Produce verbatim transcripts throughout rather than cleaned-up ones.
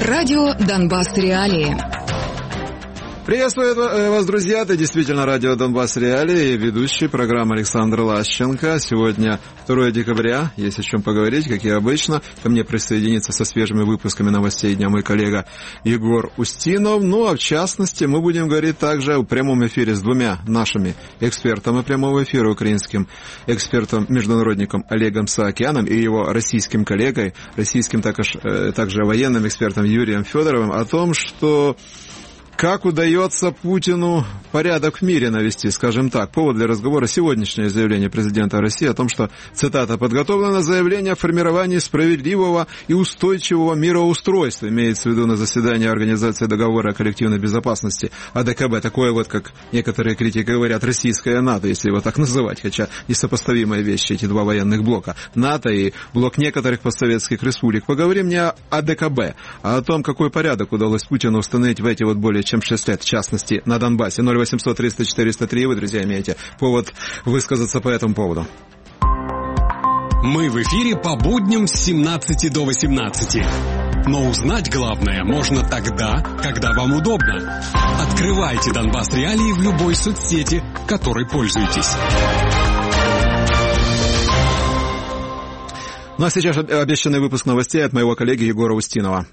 Радио «Донбасс. Реалии». Приветствую вас, друзья. Это действительно радио «Донбасс. Реалии» и ведущий программы Александр Лащенко. Сегодня второе декабря, есть о чем поговорить, как и обычно. Ко мне присоединится со свежими выпусками новостей дня мой коллега Егор Устинов. Ну, а в частности, мы будем говорить также в прямом эфире с двумя нашими экспертами прямого эфира, украинским экспертом-международником Олегом Саакяном и его российским коллегой, российским також, также военным экспертом Юрием Федоровым, о том, что... Как удается Путину порядок в мире навести, скажем так. Повод для разговора — сегодняшнее заявление президента России о том, что, цитата, «подготовлено заявление о формировании справедливого и устойчивого мироустройства», имеется в виду на заседании Организации договора о коллективной безопасности, А Д К Б, такое вот, как некоторые критики говорят, российское НАТО, если его так называть, хотя несопоставимые вещи, эти два военных блока, НАТО и блок некоторых постсоветских республик. Поговорим не о А Д К Б, а о том, какой порядок удалось Путину установить в эти вот более чем шесть лет, в частности, на Донбассе. ноль восемьсот триста четыреста три, вы, друзья, имеете повод высказаться по этому поводу. Мы в эфире по будням с семнадцати до восемнадцати. Но узнать главное можно тогда, когда вам удобно. Открывайте Донбасс Реалии в любой соцсети, которой пользуетесь. Ну а сейчас обещанный выпуск новостей от моего коллеги Егора Устинова.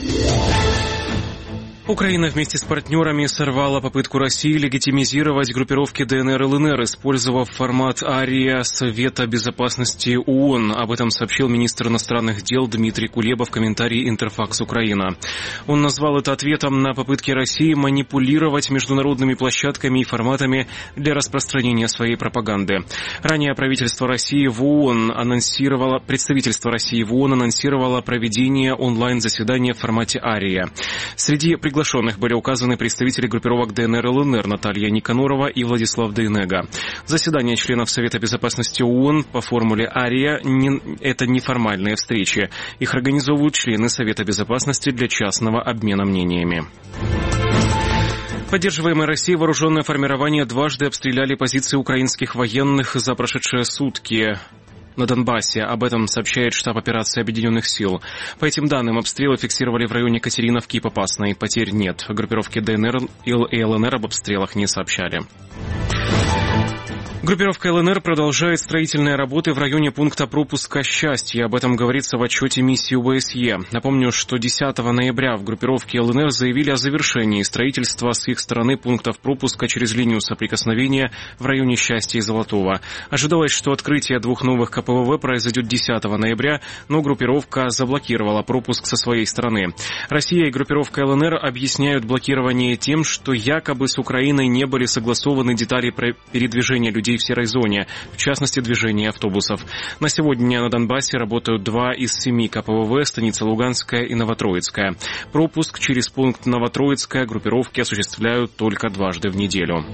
Украина вместе с партнерами сорвала попытку России легитимизировать группировки Д Н Р Л Н Р, использовав формат АРИА Совета Безопасности ООН. Об этом сообщил министр иностранных дел Дмитрий Кулеба в комментарии «Интерфакс Украина». Он назвал это ответом на попытки России манипулировать международными площадками и форматами для распространения своей пропаганды. Ранее правительство России в ООН анонсировало, представительство России в ООН анонсировало проведение онлайн-заседания в формате АРИА. Среди приглашенных были указаны представители группировок Д Н Р Л Н Р Наталья Никанорова и Владислав Дейнега. Заседания членов Совета Безопасности ООН по формуле АРИА не, это неформальные встречи. Их организовывают члены Совета Безопасности для частного обмена мнениями. Поддерживаемые Россией вооруженные формирования дважды обстреляли позиции украинских военных за прошедшие сутки на Донбассе. Об этом сообщает штаб операции Объединенных сил. По этим данным, обстрелы фиксировали в районе Катериновки и Попасной. Потерь нет. Группировки Д Н Р и Л Н Р об обстрелах не сообщали. Группировка Л Н Р продолжает строительные работы в районе пункта пропуска «Счастье». Об этом говорится в отчете миссии О Б С Е. Напомню, что десятого ноября в группировке Л Н Р заявили о завершении строительства с их стороны пунктов пропуска через линию соприкосновения в районе «Счастья» и Золотого. Ожидалось, что открытие двух новых К П В В произойдет десятого ноября, но группировка заблокировала пропуск со своей стороны. Россия и группировка Л Н Р объясняют блокирование тем, что якобы с Украиной не были согласованы детали передвижения людей в серой зоне, в частности, движения автобусов. На сегодня на Донбассе работают два из семи К П В В, станица Луганская и Новотроицкая. Пропуск через пункт Новотроицкая группировки осуществляют только дважды в неделю.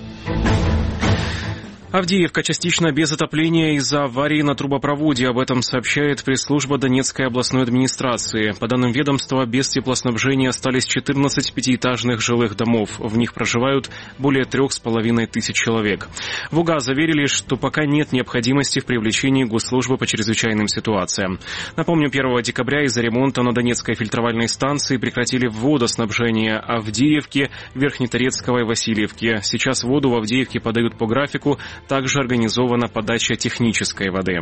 Авдеевка частично без отопления из-за аварии на трубопроводе. Об этом сообщает пресс-служба Донецкой областной администрации. По данным ведомства, без теплоснабжения остались четырнадцать пятиэтажных жилых домов. В них проживают более трех с половиной тысяч человек. В УГА заверили, что пока нет необходимости в привлечении госслужбы по чрезвычайным ситуациям. Напомню, первого декабря из-за ремонта на Донецкой фильтровальной станции прекратили водоснабжение Авдеевки, Верхнеторецкого и Васильевки. Сейчас воду в Авдеевке подают по графику. Также организована подача технической воды.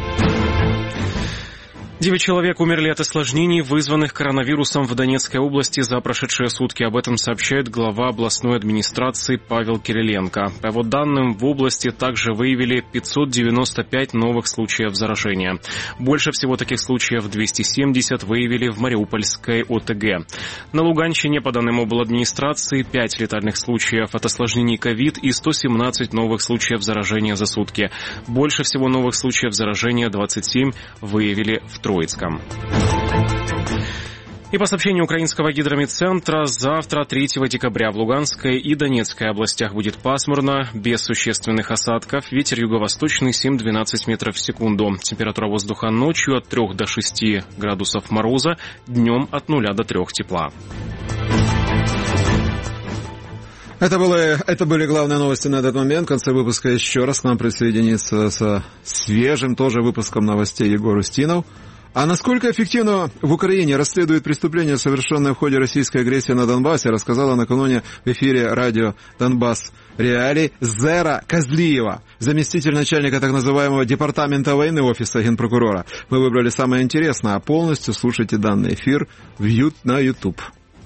Девять человек умерли от осложнений, вызванных коронавирусом в Донецкой области за прошедшие сутки. Об этом сообщает глава областной администрации Павел Кириленко. По его данным, в области также выявили пятьсот девяносто пять новых случаев заражения. Больше всего таких случаев, двести семьдесят, выявили в Мариупольской О Т Г. На Луганщине, по данным обладминистрации, пять летальных случаев от осложнений ковид и сто семнадцать новых случаев заражения за сутки. Больше всего новых случаев заражения, двадцать семь, выявили в Троицком. И по сообщению украинского гидрометцентра, завтра, третьего декабря, в Луганской и Донецкой областях будет пасмурно, без существенных осадков. Ветер юго-восточный семь-двенадцать метров в секунду. Температура воздуха ночью от трёх до шести градусов мороза, днем от нуля до трёх тепла. Это были, это были главные новости на этот момент. В конце выпуска еще раз к нам присоединится со свежим тоже выпуском новостей Егор Устинов. А насколько эффективно в Украине расследуют преступления, совершенные в ходе российской агрессии на Донбассе, рассказала накануне в эфире радио «Донбасс Реалии» Зера Козлиева, заместитель начальника так называемого департамента войны офиса генпрокурора. Мы выбрали самое интересное, а полностью слушайте данный эфир в ют на YouTube.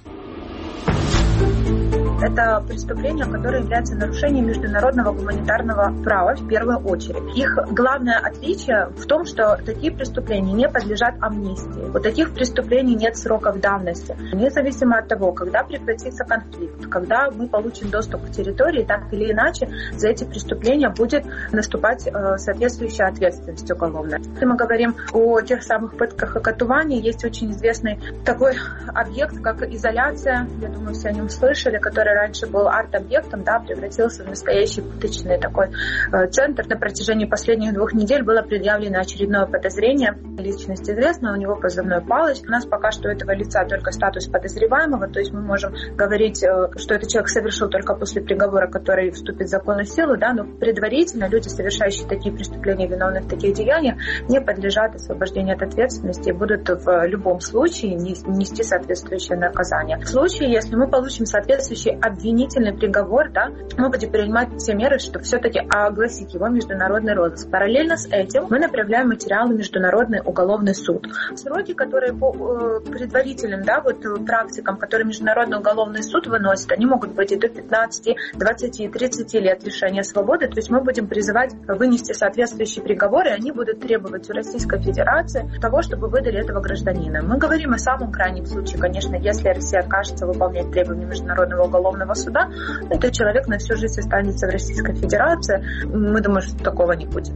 Это преступления, которые являются нарушением международного гуманитарного права в первую очередь. Их главное отличие в том, что такие преступления не подлежат амнистии. У таких преступлений нет сроков давности. Независимо от того, когда прекратится конфликт, когда мы получим доступ к территории, так или иначе за эти преступления будет наступать э, соответствующая ответственность уголовная. Если мы говорим о тех самых пытках и катувании, есть очень известный такой объект, как изоляция. Я думаю, все о нем слышали, который раньше был арт-объектом, да, превратился в настоящий пыточный такой э, центр. На протяжении последних двух недель было предъявлено очередное подозрение. Личность известна, у него позывной Палыч. У нас пока что у этого лица только статус подозреваемого, то есть мы можем говорить, э, что этот человек совершил только после приговора, который вступит в законную силу, да, но предварительно люди, совершающие такие преступления, виновные в таких деяниях, не подлежат освобождению от ответственности и будут в любом случае нести соответствующее наказание. В случае, если мы получим соответствующий обвинительный приговор, да, мы будем принимать все меры, чтобы все-таки огласить его международный розыск. Параллельно с этим мы направляем материалы в Международный уголовный суд. Сроки, которые по э, предварительным, да, вот, практикам, которые Международный уголовный суд выносит, они могут быть и до пятнадцати, двадцати, тридцати лет лишения свободы. То есть мы будем призывать вынести соответствующие приговоры, и они будут требовать у Российской Федерации того, чтобы выдали этого гражданина. Мы говорим о самом крайнем случае, конечно, если Россия откажется выполнять требования Международного уголовного суда, этот человек на всю жизнь останется в Российской Федерации. Мы думаем, что такого не будет.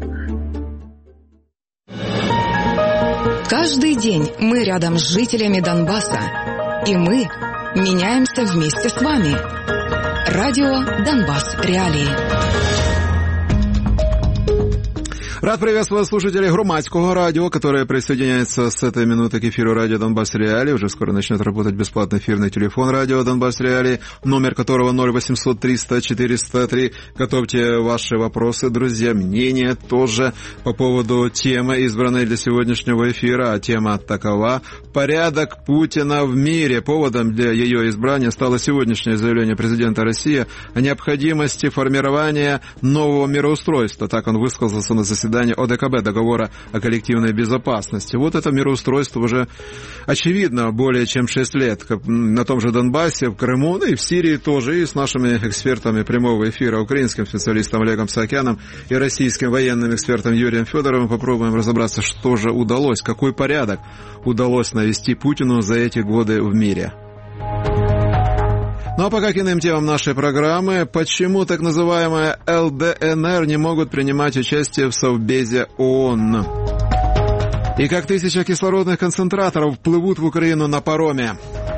Каждый день мы рядом с жителями Донбасса, и мы меняемся вместе с вами. Радио «Донбасс Реалии». Рад приветствовать слушателей Громадского радио, которое присоединяется с этой минуты к эфиру радио «Донбасс Реалии». Уже скоро начнет работать бесплатный эфирный телефон радио «Донбасс Реалии», номер которого ноль восемьсот триста четыреста три. Готовьте ваши вопросы, друзья, мнения тоже по поводу темы, избранной для сегодняшнего эфира. А тема такова: «Порядок Путина в мире». Поводом для ее избрания стало сегодняшнее заявление президента России о необходимости формирования нового мироустройства. Так он высказался на заседании О Дэ Ка Бэ, договора о коллективной безопасности. Вот это мироустройство уже очевидно более чем шесть лет на том же Донбассе, в Крыму, ну и в Сирии тоже, и с нашими экспертами прямого эфира, украинским специалистом Олегом Саакяном и российским военным экспертом Юрием Федоровым, попробуем разобраться, что же удалось, какой порядок удалось навести Путину за эти годы в мире. Ну а пока к иным темам нашей программы. Почему так называемая Эл Дэ Эн Эр не могут принимать участие в Совбезе О О Н? И как тысяча кислородных концентраторов плывут в Украину на пароме?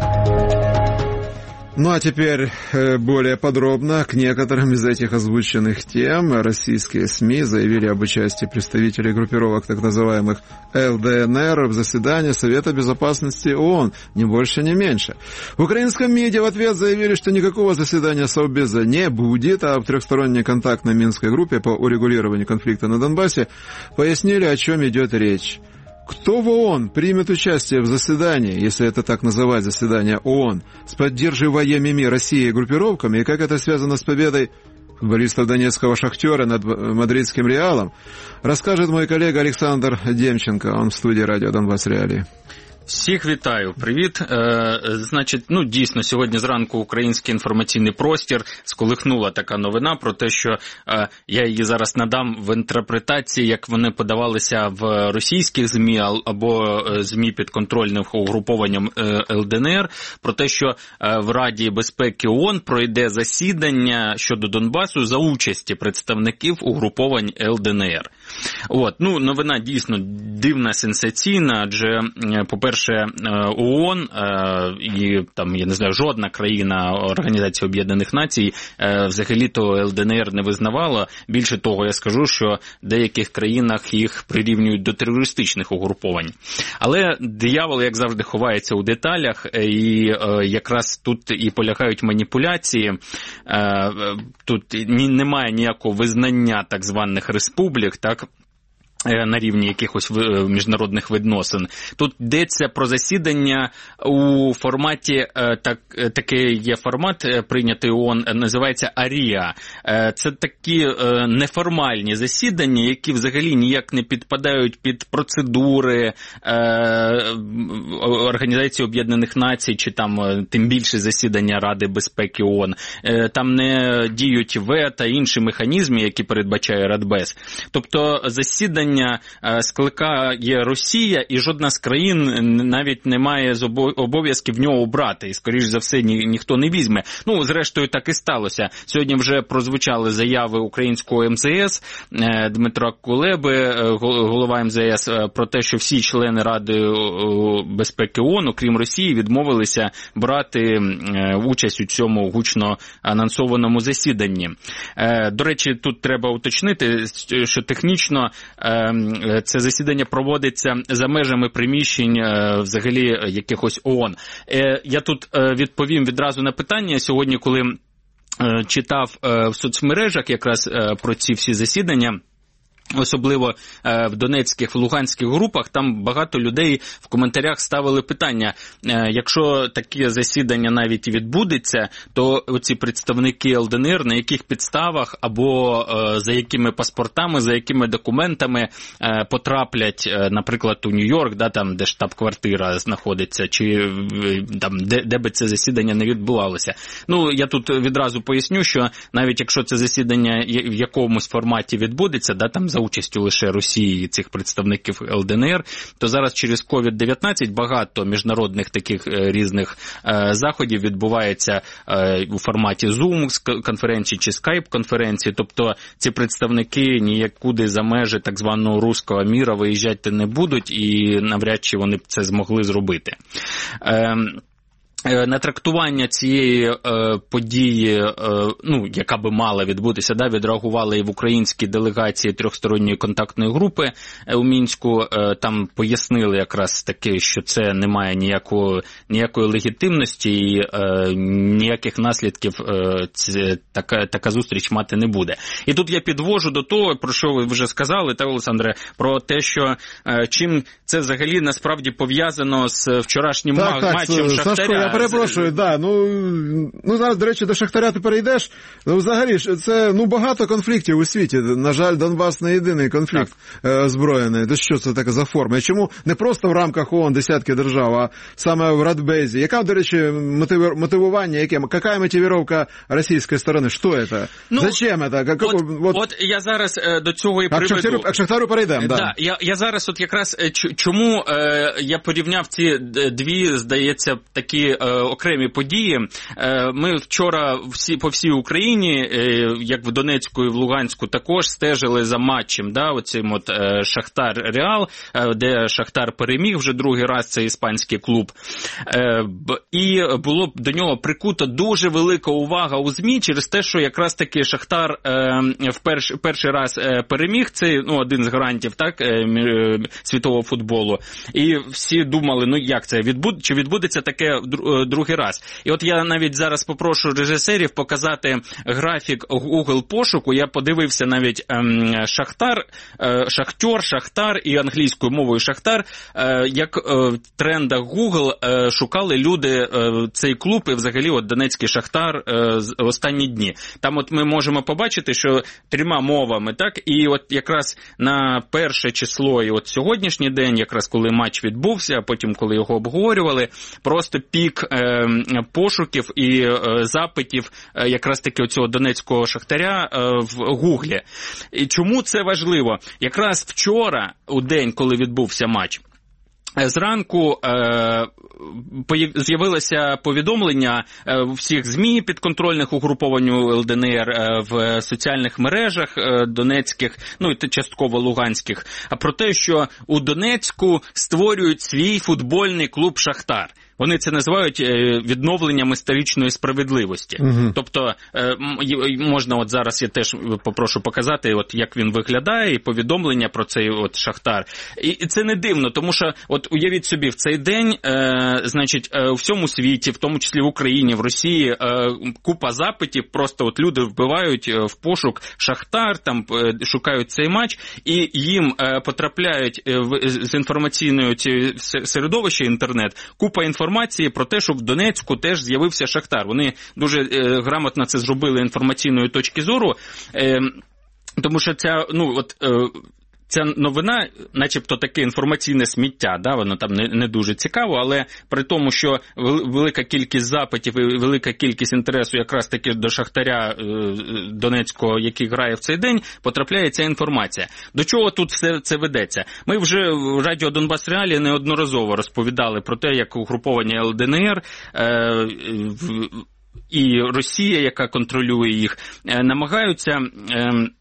Ну а теперь более подробно к некоторым из этих озвученных тем. Российские СМИ заявили об участии представителей группировок так называемых Эл Дэ Эн Эр в заседании Совета Безопасности О О Н, ни больше, ни меньше. В украинском МИДе в ответ заявили, что никакого заседания Совбеза не будет, а в трехсторонней контактной Минской группе по урегулированию конфликта на Донбассе пояснили, о чем идет речь. Кто в О О Н примет участие в заседании, если это так называть заседание О О Н, с поддерживаемыми Россией группировками, и как это связано с победой футболистов донецкого «Шахтера» над мадридским «Реалом», расскажет мой коллега Олександр Демченко. Он в студії радіо «Донбасс Реалії». Всіх вітаю, привіт. Е, значить, ну дійсно, сьогодні зранку український інформаційний простір сколихнула така новина про те, що е, я її зараз надам в інтерпретації, як вони подавалися в російських ЗМІ або ЗМІ підконтрольних угрупованням е, Ел Дэ Ен Ер, про те, що е, в Раді безпеки О О Н пройде засідання щодо Донбасу за участі представників угруповань Ел Дэ Ен Ер. От, ну, новина дійсно дивна, сенсаційна, адже, по-перше, О О Н і там, я не знаю, жодна країна Організації Об'єднаних Націй взагалі-то Ел Дэ Ен Ер не визнавала. Більше того, я скажу, що в деяких країнах їх прирівнюють до терористичних угруповань. Але диявол, як завжди, ховається у деталях, і якраз тут і полягають маніпуляції. Тут немає ніякого визнання так званих республік, так? на рівні якихось міжнародних відносин. Тут йдеться про засідання у форматі, так, такий є формат, прийнятий ООН, називається АРІА. Це такі неформальні засідання, які взагалі ніяк не підпадають під процедури Організації Об'єднаних Націй, чи там тим більше засідання Ради безпеки ООН. Там не діють вето, інші механізми, які передбачає Радбез. Тобто засідання скликає Росія, і жодна з країн навіть не має обов'язків в нього брати, і, скоріш за все, ні, ніхто не візьме. Ну, зрештою, так і сталося. Сьогодні вже прозвучали заяви українського ем зе ес, Дмитра Кулеби, голова ем зе ес, про те, що всі члени Ради безпеки ООН, окрім Росії, відмовилися брати участь у цьому гучно анонсованому засіданні. До речі, тут треба уточнити, що технічно це засідання проводиться за межами приміщень взагалі якихось ООН. Я тут відповім відразу на питання. Сьогодні, коли читав в соцмережах якраз про ці всі засідання, особливо в донецьких, в луганських групах, там багато людей в коментарях ставили питання, якщо таке засідання навіть відбудеться, то оці представники ел де ен ер на яких підставах або за якими паспортами, за якими документами потраплять, наприклад, у Нью-Йорк, да, там, де штаб-квартира знаходиться, чи там, де, де би це засідання не відбувалося. Ну, я тут відразу поясню, що навіть якщо це засідання в якомусь форматі відбудеться, да, там за участю лише Росії і цих представників ел де ен ер, то зараз через ковід дев'ятнадцять багато міжнародних таких різних е, заходів відбувається е, у форматі Zoom конференції чи Skype конференції, тобто ці представники ніякуди за межі так званого руського міра виїжджати не будуть, і навряд чи вони б це змогли зробити. Е, На трактування цієї е, події, е, ну, яка би мала відбутися, да, відреагували і в українській делегації трьохсторонньої контактної групи е, у Мінську. Е, там пояснили якраз таки, що це не має ніякої, ніякої легітимності і е, ніяких наслідків е, ці, така, така зустріч мати не буде. І тут я підвожу до того, про що ви вже сказали, та, Олександре, про те, що е, чим це взагалі насправді пов'язано з вчорашнім так, ма- так, матчем Шахтаря. Я перепрошую, да, ну, ну зараз, до речі, до Шахтаря ти перейдеш, ну, взагалі, це, ну, багато конфліктів у світі, на жаль, Донбас не єдиний конфлікт е, озброєний, то що це таке за форма, і чому не просто в рамках ООН десятки держав, а саме в Радбезі, яка, до речі, мотив, мотивування, яке, яка мотивировка російської сторони, що це, ну, зачем це? Как, от, от, от я зараз е, до цього і приведу. А к Шахтарю перейдемо, да. Да, я, я зараз от якраз, чому е, я порівняв ці дві, здається, такі окремі події. Ми вчора всі, по всій Україні, як в Донецьку і в Луганську, також стежили за матчем, да, оцим от Шахтар-Реал, де Шахтар переміг вже другий раз, це іспанський клуб. І було до нього прикута дуже велика увага у ЗМІ через те, що якраз таки Шахтар в перш, перший раз переміг, це, ну, один з гарантів, так, світового футболу. І всі думали, ну як це, відбуд... чи відбудеться таке другий раз. І от я навіть зараз попрошу режисерів показати графік Google пошуку. Я подивився навіть ем, Шахтар, е, Шахтер, Шахтар і англійською мовою Шахтар, е, як е, в трендах Google е, шукали люди е, цей клуб і взагалі от Донецький Шахтар е, останні дні. Там от ми можемо побачити, що трьома мовами, так, і от якраз на перше число і от сьогоднішній день, якраз коли матч відбувся, а потім коли його обговорювали, просто пік е, пошуків і е, запитів е, якраз таки оцього Донецького Шахтаря е, в Гуглі. І чому це важливо? Якраз вчора, у день, коли відбувся матч, зранку е, з'явилося повідомлення у всіх ЗМІ підконтрольних угрупованню ел де ен ер, е, в соціальних мережах е, донецьких, ну і частково луганських, про те, що у Донецьку створюють свій футбольний клуб «Шахтар». Вони це називають відновленням історичної справедливості. Угу. Тобто, можна от зараз, я теж попрошу показати, от як він виглядає, і повідомлення про цей от Шахтар. І це не дивно, тому що, от уявіть собі, в цей день, е, значить, е, у всьому світі, в тому числі в Україні, в Росії, е, купа запитів, просто от люди вбивають в пошук Шахтар, там е, шукають цей матч, і їм е, потрапляють в, з інформаційної середовища інтернет купа інформації про те, що в Донецьку теж з'явився Шахтар. Вони дуже е, грамотно це зробили інформаційної точки зору, е, тому що ця, ну, от... Е, Ця новина, начебто таке інформаційне сміття, да, воно там не, не дуже цікаво, але при тому, що велика кількість запитів і велика кількість інтересу якраз таки до Шахтаря е, Донецького, який грає в цей день, потрапляє ця інформація. До чого тут все це ведеться? Ми вже в Радіо Донбас Реалії неодноразово розповідали про те, як угруповання Ел Де Ен Ер е, в, і Росія, яка контролює їх, е, намагаються... Е,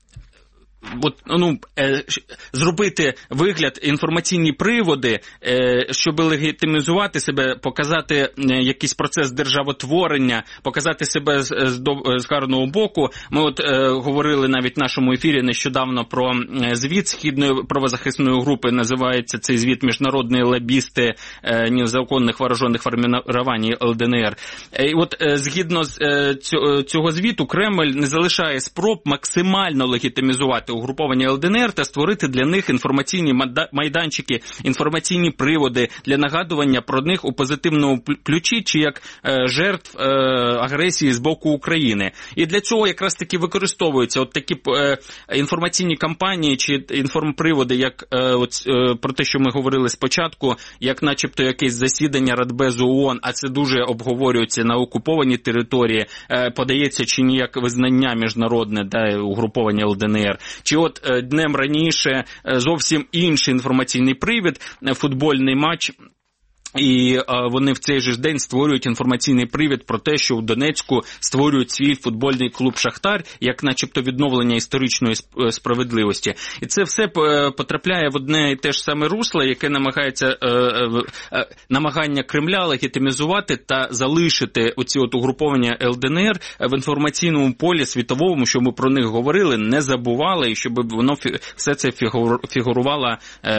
От, ну, е, зробити вигляд, інформаційні приводи, е, щоб легітимізувати себе, показати е, якийсь процес державотворення, показати себе з, з, з гарного боку. Ми от е, говорили навіть в нашому ефірі нещодавно про звіт Східної правозахисної групи, називається цей звіт «Міжнародні лобісти е, незаконних вооружених формувань Ел Де Ен Ер». І от е, згідно з е, цього звіту Кремль не залишає спроб максимально легітимізувати угруповання Ел Де Ен Ер та створити для них інформаційні майданчики, інформаційні приводи для нагадування про них у позитивному ключі чи як е, жертв е, агресії з боку України. І для цього якраз таки використовуються от такі е, інформаційні кампанії чи інформприводи, як е, от, е, про те, що ми говорили спочатку, як начебто якесь засідання Радбезу ООН, а це дуже обговорюється на окупованій території, е, подається чи ніяк визнання міжнародне, да, угруповання Ел Де Ен Ер. Чи от днем раніше зовсім інший інформаційний привід, футбольний матч, і вони в цей же ж день створюють інформаційний привід про те, що в Донецьку створюють свій футбольний клуб «Шахтар», як начебто відновлення історичної справедливості. І це все потрапляє в одне і те ж саме русло, яке намагається намагання Кремля легітимізувати та залишити оці от угруповання Ел Де Ен Ер в інформаційному полі світовому, щоб ми про них говорили, не забували, і щоб воно все це фігурувало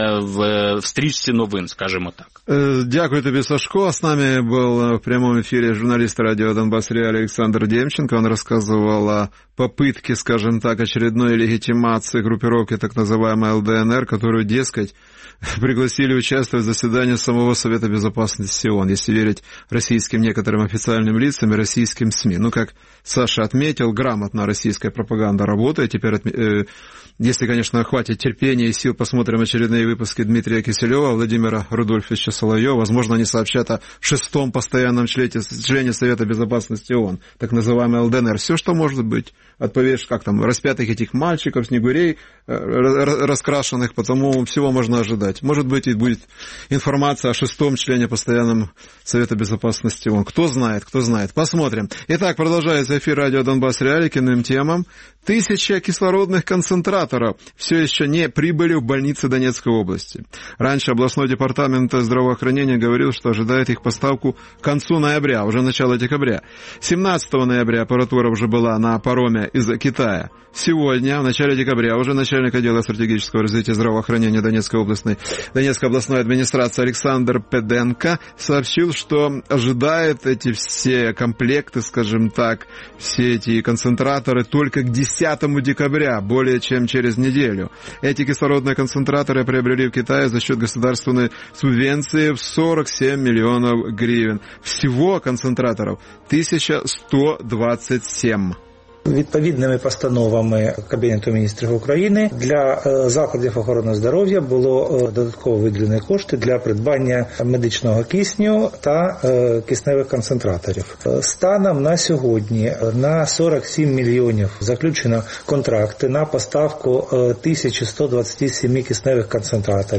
в стрічці новин, скажімо так. Дякую тобі, Сашко. С нами был в прямом эфире журналист радио Донбасс Реалии Александр Демченко. Он рассказывал о попытке, скажем так, очередной легитимации группировки так называемой Эл Де Эн Эр, которую, дескать, пригласили участвовать в заседании самого Совета Безопасности ООН, если верить российским некоторым официальным лицам и российским СМИ. Ну, как Саша отметил, грамотно российская пропаганда работает. Теперь, э, если, конечно, хватит терпения и сил, посмотрим очередные выпуски Дмитрия Киселева, Владимира Рудольфовича Соловьева. Возможно, они сообщат о шестом постоянном члене, члене Совета Безопасности ООН, так называемый Эл Де Эн Эр. Все, что может быть. От повеш, как там, распятых этих мальчиков, снегурей, раскрашенных, потому всего можно ожидать. Может быть, и будет информация о шестом члене постоянном Совета Безопасности ООН. Кто знает, кто знает. Посмотрим. Итак, продолжается эфир радио Донбасс Реалии к иным темам. Тысяча кислородных концентраторов все еще не прибыли в больницы Донецкой области. Раньше областной департамент здравоохранения говорил, что ожидает их поставку к концу ноября, уже начало декабря. семнадцатого ноября аппаратура уже была на пароме из Китая. Сегодня, в начале декабря, уже начальник отдела стратегического развития здравоохранения Донецкой областной, Донецкой областной администрации Александр Педенко сообщил, что ожидает эти все комплекты, скажем так, все эти концентраторы только к десятому декабря, более чем через неделю. Эти кислородные концентраторы приобрели в Китае за счет государственной субвенции в сорок семь миллионов гривен. Всего концентраторов тысяча сто двадцать семь. Відповідними постановами Кабінету міністрів України для закладів охорони здоров'я було додатково виділені кошти для придбання медичного кисню та кисневих концентраторів. Станом на сьогодні на сорок сім мільйонів заключено контракти на поставку тисяча сто двадцять сім кисневих концентраторів.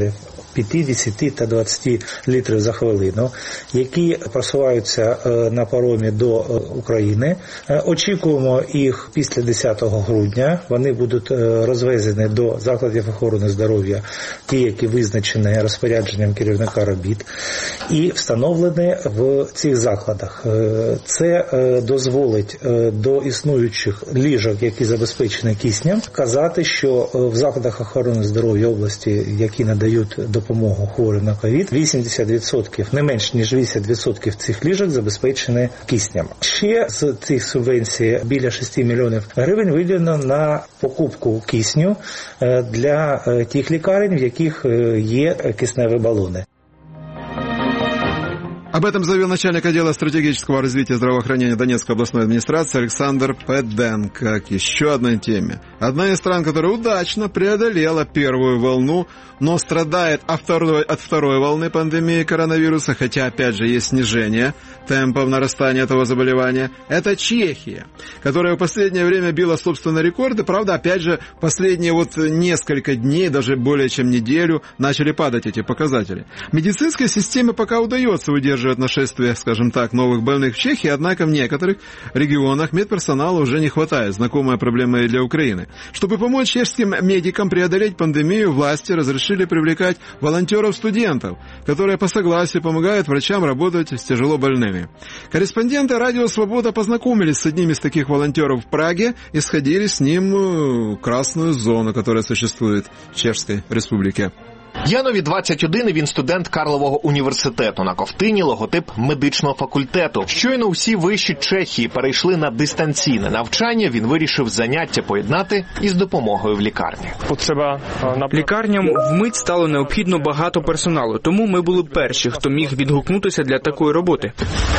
п'ять, десять та двадцять літрів за хвилину, які просуваються на паромі до України. Очікуємо їх після десятого грудня. Вони будуть розвезені до закладів охорони здоров'я, ті, які визначені розпорядженням керівника робіт, і встановлені в цих закладах. Це дозволить до існуючих ліжок, які забезпечені киснем, казати, що в закладах охорони здоров'я області, які надають допомогу хворим на ковід, вісімдесят відсотків, не менш ніж вісімдесят відсотків цих ліжок забезпечені киснем. Ще з цих субвенцій біля шість мільйонів гривень виділено на покупку кисню для тих лікарень, в яких є кисневі балони. Об этом заявил начальник отдела стратегического развития здравоохранения Донецкой областной администрации Александр Педенко. К еще одной теме. Одна из стран, которая удачно преодолела первую волну, но страдает от второй, от второй волны пандемии коронавируса, хотя, опять же, есть снижение темпов нарастания этого заболевания, это Чехия, которая в последнее время била, собственно, рекорды. Правда, опять же, последние вот несколько дней, даже более чем неделю, начали падать эти показатели. Медицинской системе пока удается удерживать нашествие, скажем так, новых больных в Чехии, однако в некоторых регионах медперсонала уже не хватает. Знакомая проблема и для Украины. Чтобы помочь чешским медикам преодолеть пандемию, власти разрешили привлекать волонтеров-студентов, которые по согласию помогают врачам работать с тяжело больными. Корреспонденты «Радио Свобода» познакомились с одним из таких волонтеров в Праге и сходили с ним в красную зону, которая существует в Чешской Республике. Янові двадцять один, і він студент Карлового університету. На ковтині логотип медичного факультету. Щойно всі виші Чехії перейшли на дистанційне навчання, він вирішив заняття поєднати із допомогою в лікарні. Лікарням вмить стало необхідно багато персоналу, тому ми були перші, хто міг відгукнутися для такої роботи.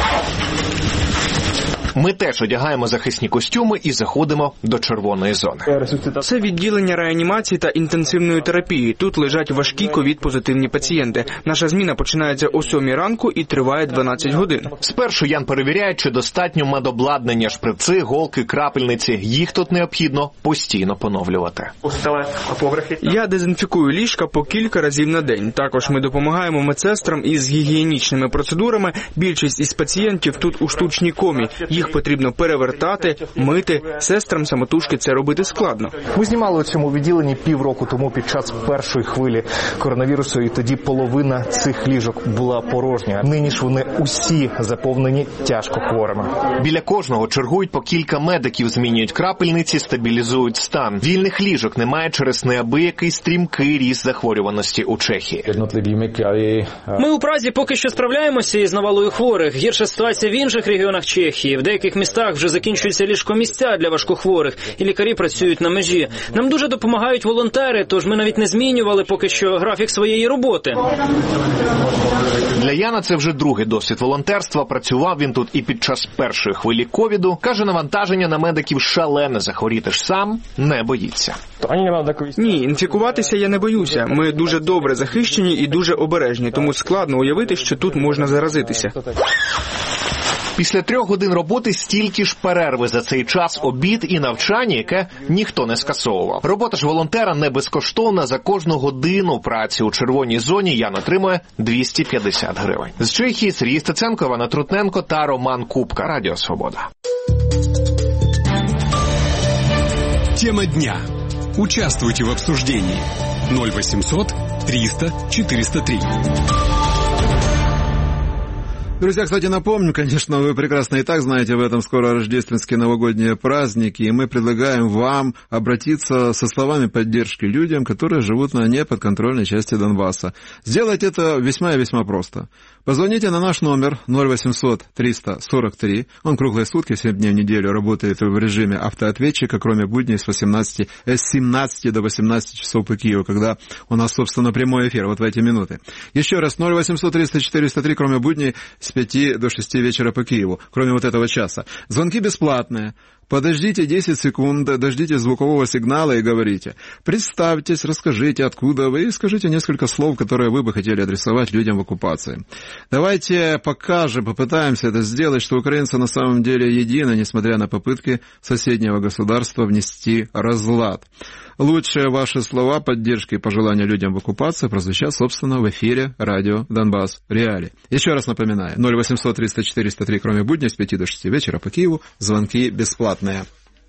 Ми теж одягаємо захисні костюми і заходимо до червоної зони. Це відділення реанімації та інтенсивної терапії. Тут лежать важкі ковід-позитивні пацієнти. Наша зміна починається о сьомій ранку і триває дванадцять годин. Спершу Ян перевіряє, чи достатньо медобладнання, шприци, голки, крапельниці. Їх тут необхідно постійно поновлювати. Я дезінфікую ліжка по кілька разів на день. Також ми допомагаємо медсестрам із гігієнічними процедурами. Більшість із пацієнтів тут у штучній комі. Їх потрібно перевертати, мити. Сестрам самотужки це робити складно. Ми знімали у цьому відділенні півроку тому під час першої хвилі коронавірусу, і тоді половина цих ліжок була порожня. Нині ж вони усі заповнені тяжко хворими. Біля кожного чергують по кілька медиків, змінюють крапельниці, стабілізують стан. Вільних ліжок немає через неабиякий стрімкий ріст захворюваності у Чехії. Ми у Празі поки що справляємося із навалою хворих. Гірша ситуація в інших регіонах Чехії. В деяких містах вже закінчуються ліжкомісця для важкохворих, і лікарі працюють на межі. Нам дуже допомагають волонтери, тож ми навіть не змінювали поки що графік своєї роботи. Для Яна це вже другий досвід волонтерства. Працював він тут і під час першої хвилі ковіду. Каже, навантаження на медиків шалене, захворіти ж сам не боїться. Ні, інфікуватися я не боюся. Ми дуже добре захищені і дуже обережні, тому складно уявити, що тут можна заразитися. Після трьох годин роботи стільки ж перерви за цей час, обід і навчання, яке ніхто не скасовував. Робота ж волонтера не безкоштовна. За кожну годину праці у червоній зоні Ян отримує двісті п'ятдесят гривень. З Чехії Сергій Стеценко, Івана Трутненко та Роман Купка. Радіо Свобода. Тема дня. Участвуйте в обсуждении. ноль восемьсот триста четыреста три. Друзья, кстати, напомню, конечно, вы прекрасно и так знаете об этом, скоро рождественские новогодние праздники, и мы предлагаем вам обратиться со словами поддержки людям, которые живут на неподконтрольной части Донбасса. Сделать это весьма и весьма просто. Позвоните на наш номер ноль восемьсот триста сорок три, он круглые сутки, семь дней в неделю работает в режиме автоответчика, кроме будней с восемнадцати, с семнадцати до восемнадцати часов по Киеву, когда у нас, собственно, прямой эфир, вот в эти минуты. Еще раз, ноль восемьсот триста четыреста три, кроме будней, с пяти до шести вечера по Киеву, кроме вот этого часа. Звонки бесплатные. Подождите десять секунд, дождитесь звукового сигнала и говорите. Представьтесь, расскажите, откуда вы, и скажите несколько слов, которые вы бы хотели адресовать людям в оккупации. Давайте покажем, попытаемся это сделать, что украинцы на самом деле едины, несмотря на попытки соседнего государства внести разлад. лучшие ваши слова поддержки и пожелания людям в оккупации прозвучат, собственно, в эфире радио «Донбасс Реалии». Еще раз напоминаю, ноль восемьсот триста четыреста три, кроме будней, с пяти до шести вечера по Киеву, звонки бесплатные.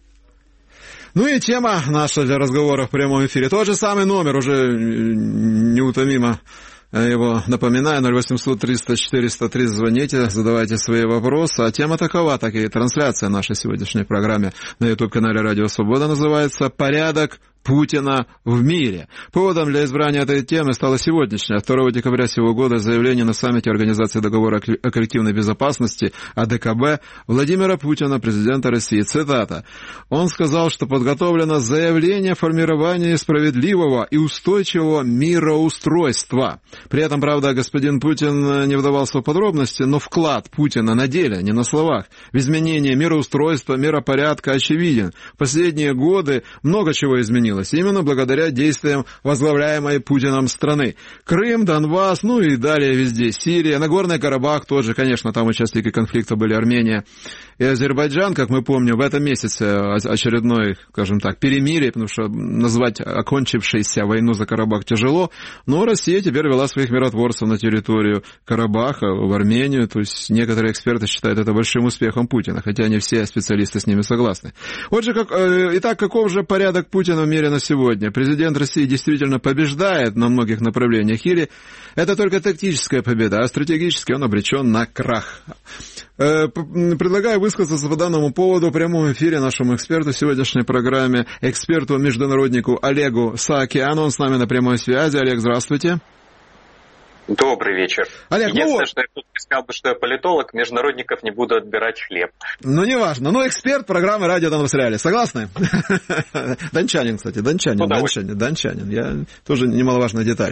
Ну и тема наша для разговора в прямом эфире. Тот же самый номер, уже неутомимо его напоминаю, ноль восемьсот триста четыреста три, звоните, задавайте свои вопросы. А тема такова, так и трансляция нашей сегодняшней программы на YouTube-канале «Радио Свобода» называется «Порядок Путина в мире». Поводом для избрания этой темы стало сегодняшнее, второго декабря сего года, заявление на саммите Организации договора о коллективной безопасности А Дэ Ка Бэ Владимира Путина, президента России. Цитата. Он сказал, что подготовлено заявление о формировании справедливого и устойчивого мироустройства. При этом, правда, господин Путин не вдавался в подробности, но вклад Путина на деле, не на словах, в изменение мироустройства, миропорядка очевиден. В последние годы много чего изменилось. Именно благодаря действиям возглавляемой Путиным страны. Крым, Донбасс, ну и далее везде. Сирия, Нагорный Карабах тоже, конечно, там участники конфликта были Армения и Азербайджан, как мы помним, в этом месяце очередной, скажем так, перемирие, потому что назвать окончившейся войну за Карабах тяжело, но Россия теперь вела своих миротворцев на территорию Карабаха, в Армению, то есть некоторые эксперты считают это большим успехом Путина, хотя не все специалисты с ними согласны. Вот же, как, итак, каков же порядок Путина в мире на сегодня? Президент России действительно побеждает на многих направлениях, или это только тактическая победа, а стратегически он обречен на крах? Предлагаю высказаться по данному поводу в прямом эфире нашему эксперту в сегодняшней программе, эксперту-международнику Олегу Саакяну. Он с нами на прямой связи. Олег, здравствуйте. Добрый вечер. Олег, Единственное, ну... что я тут сказал бы, что я политолог, международников не буду отбирать хлеб. Ну, неважно. Ну, эксперт программы «Радио Донбасс Реалии». Согласны? Дончанин, кстати, дончанин, дончанин, дончанин. Я тоже немаловажная деталь.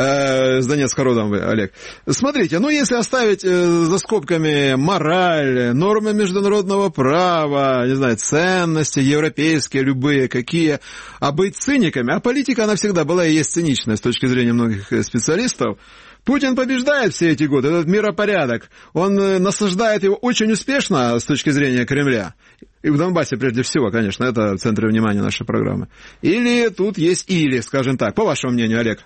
С Донецка родом вы, Олег. Смотрите, ну, если оставить за скобками мораль, нормы международного права, не знаю, ценности европейские, любые какие, а быть циниками, а политика, она всегда была и есть циничная с точки зрения многих специалистов, Путин побеждает все эти годы, этот миропорядок. Он насаждает его очень успешно с точки зрения Кремля. И в Донбассе, прежде всего, конечно, это в центре внимания нашей программы. Или тут есть или, скажем так. По вашему мнению, Олег?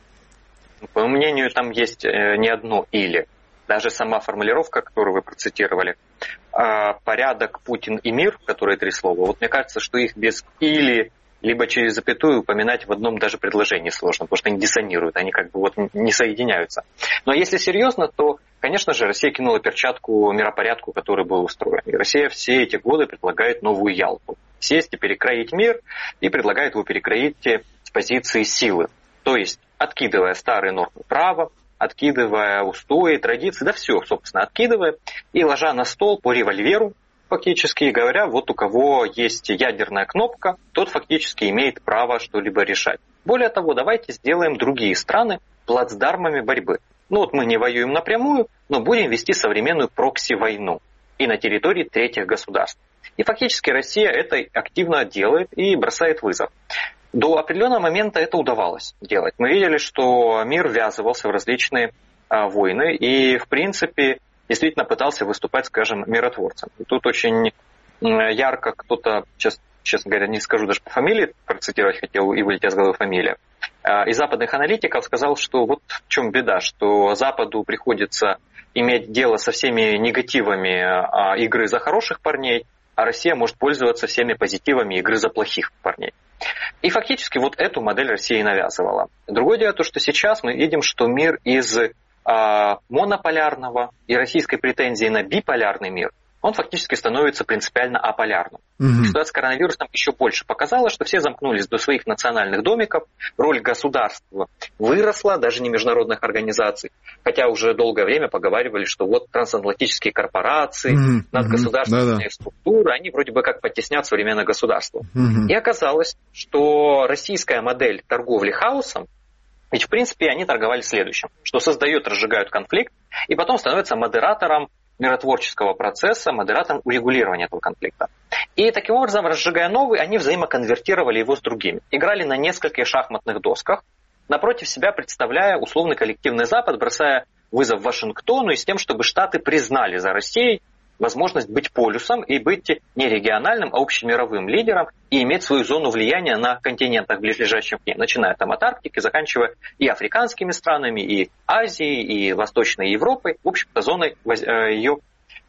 По моему мнению, там есть не одно или. Даже сама формулировка, которую вы процитировали, порядок, Путин и мир, которые три слова, вот мне кажется, что их без или... либо через запятую упоминать в одном даже предложении сложно, потому что они диссонируют, они как бы вот не соединяются. Но если серьезно, то, конечно же, Россия кинула перчатку миропорядку, который был устроен. И Россия все эти годы предлагает новую Ялту. Сесть и перекроить мир, и предлагает его перекроить с позиции силы. То есть, откидывая старые нормы права, откидывая устои, традиции, да все, собственно, откидывая, и ложа на стол по револьверу, фактически говоря, вот у кого есть ядерная кнопка, тот фактически имеет право что-либо решать. Более того, давайте сделаем другие страны плацдармами борьбы. Ну вот мы не воюем напрямую, но будем вести современную прокси-войну и на территории третьих государств. И фактически Россия это активно делает и бросает вызов. До определенного момента это удавалось делать. Мы видели, что мир ввязывался в различные а, войны и, в принципе, действительно пытался выступать, скажем, миротворцем. И тут очень ярко кто-то, сейчас, честно говоря, не скажу даже по фамилии, процитировать хотел и вылетела с головы фамилия, из западных аналитиков сказал, что вот в чем беда, что Западу приходится иметь дело со всеми негативами игры за хороших парней, а Россия может пользоваться всеми позитивами игры за плохих парней. И фактически вот эту модель Россия и навязывала. Другое дело то, что сейчас мы видим, что мир из монополярного и российской претензии на биполярный мир, он фактически становится принципиально аполярным. Mm-hmm. Ситуация с коронавирусом еще больше показала, что все замкнулись до своих национальных домиков, роль государства выросла, даже не международных организаций, хотя уже долгое время поговаривали, что вот трансатлантические корпорации, mm-hmm. надгосударственные mm-hmm. структуры, они вроде бы как подтеснят современное государство. Mm-hmm. И оказалось, что российская модель торговли хаосом, ведь, в принципе, они торговали следующим, что создают, разжигают конфликт, и потом становятся модератором миротворческого процесса, модератором урегулирования этого конфликта. И таким образом, разжигая новый, они взаимоконвертировали его с другими. Играли на нескольких шахматных досках, напротив себя представляя условный коллективный Запад, бросая вызов Вашингтону и с тем, чтобы Штаты признали за Россией возможность быть полюсом и быть не региональным, а общемировым лидером и иметь свою зону влияния на континентах, близлежащих к ней, начиная там от Арктики, заканчивая и африканскими странами, и Азией, и Восточной Европой, в общем-то, зоной ее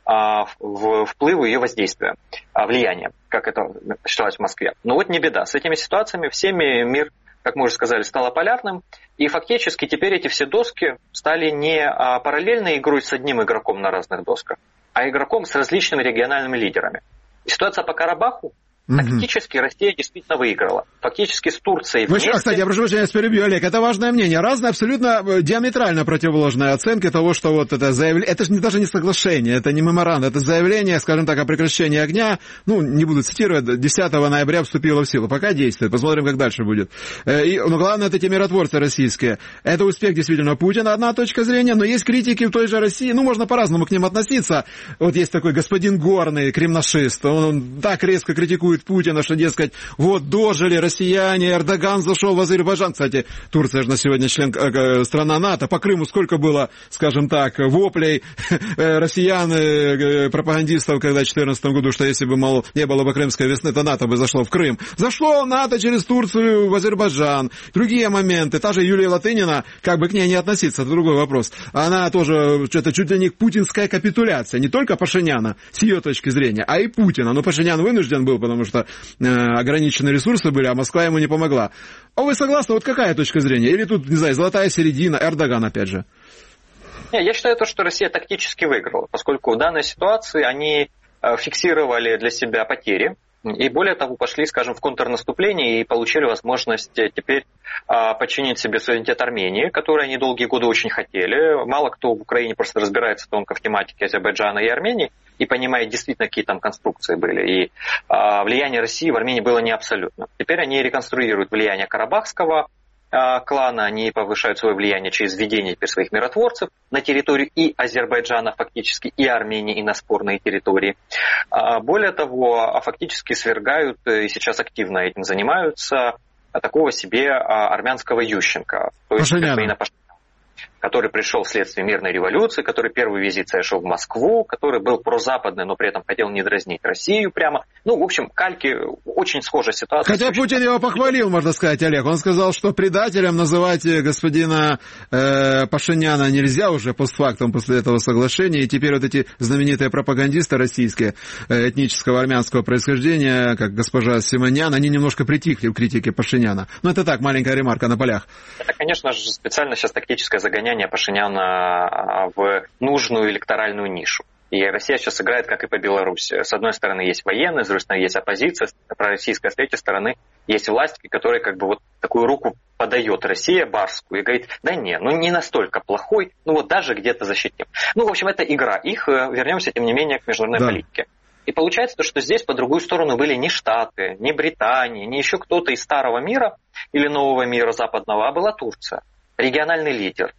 вплыва, ее воздействия, влияния, как это считалось в Москве. Но вот не беда, с этими ситуациями всеми мир, как мы уже сказали, стал полярным, и фактически теперь эти все доски стали не параллельной игрой с одним игроком на разных досках, а игроком с различными региональными лидерами. И ситуация по Карабаху, фактически Россия действительно выиграла. Фактически с Турцией вместе... Вы, кстати, я прошу прощения, перебью, Олег, это важное мнение. Разные, абсолютно диаметрально противоположные оценки того, что вот это заявление... Это же не, даже не соглашение, это не меморандум, это заявление, скажем так, о прекращении огня. Ну, не буду цитировать, десятого ноября вступило в силу. Пока действует, посмотрим, как дальше будет. И, но главное, это эти миротворцы российские. Это успех действительно Путина, одна точка зрения, но есть критики в той же России. Ну, можно по-разному к ним относиться. Вот есть такой господин Горный, кремнашист, он, он так резко критикует Путина, что, дескать, вот дожили россияне, Эрдоган зашел в Азербайджан. Кстати, Турция же на сегодня член э, страна НАТО. По Крыму сколько было, скажем так, воплей э, россиян, э, пропагандистов, когда в две тысячи четырнадцатом году, что если бы, мол, не было бы крымской весны, то НАТО бы зашло в Крым. Зашло НАТО через Турцию в Азербайджан. Другие моменты. Та же Юлия Латынина, как бы к ней не относиться, это другой вопрос. Она тоже, что-то чуть ли не путинская капитуляция. Не только Пашиняна, с ее точки зрения, а и Путина. Но Пашинян вынужден был, потому что ограниченные ресурсы были, а Москва ему не помогла. А вы согласны? Вот какая точка зрения? Или тут, не знаю, золотая середина, Эрдоган опять же? Не, я считаю, то, что Россия тактически выиграла, поскольку в данной ситуации они фиксировали для себя потери и, более того, пошли, скажем, в контрнаступление и получили возможность теперь подчинить себе суверенитет Армении, который они долгие годы очень хотели. Мало кто в Украине просто разбирается тонко в тематике Азербайджана и Армении и понимает действительно, какие там конструкции были. И а, влияние России в Армении было не абсолютно. Теперь они реконструируют влияние карабахского а, клана, они повышают свое влияние через введение теперь своих миротворцев на территорию и Азербайджана фактически, и Армении, и на спорные территории. А, более того, фактически свергают, и сейчас активно этим занимаются, такого себе а, армянского Ющенко. То есть, который пришел вследствие мирной революции, который первый визит совершил в Москву, который был прозападный, но при этом хотел не дразнить Россию прямо. Ну, в общем, кальки, очень схожая ситуация. Хотя Путин его похвалил, можно сказать, Олег. Он сказал, что предателем называть господина э, Пашиняна нельзя уже постфактум после этого соглашения. И теперь вот эти знаменитые пропагандисты российские э, этнического армянского происхождения, как госпожа Симонян, они немножко притихли в критике Пашиняна. Ну, это так, маленькая ремарка на полях. Это, конечно же, специально сейчас тактическое загоняние Пашиняна в нужную электоральную нишу. И Россия сейчас играет, как и по Беларуси. С одной стороны есть военные, с другой стороны есть оппозиция, пророссийская, с третьей стороны есть власть, которая как бы вот такую руку подает Россия барскую и говорит, да не, ну не настолько плохой, ну вот даже где-то защитим. Ну, в общем, это игра их. Вернемся, тем не менее, к международной да. политике. И получается, то, что здесь по другую сторону были не Штаты, не Британия, не еще кто-то из старого мира или нового мира западного, а была Турция, региональный лидер.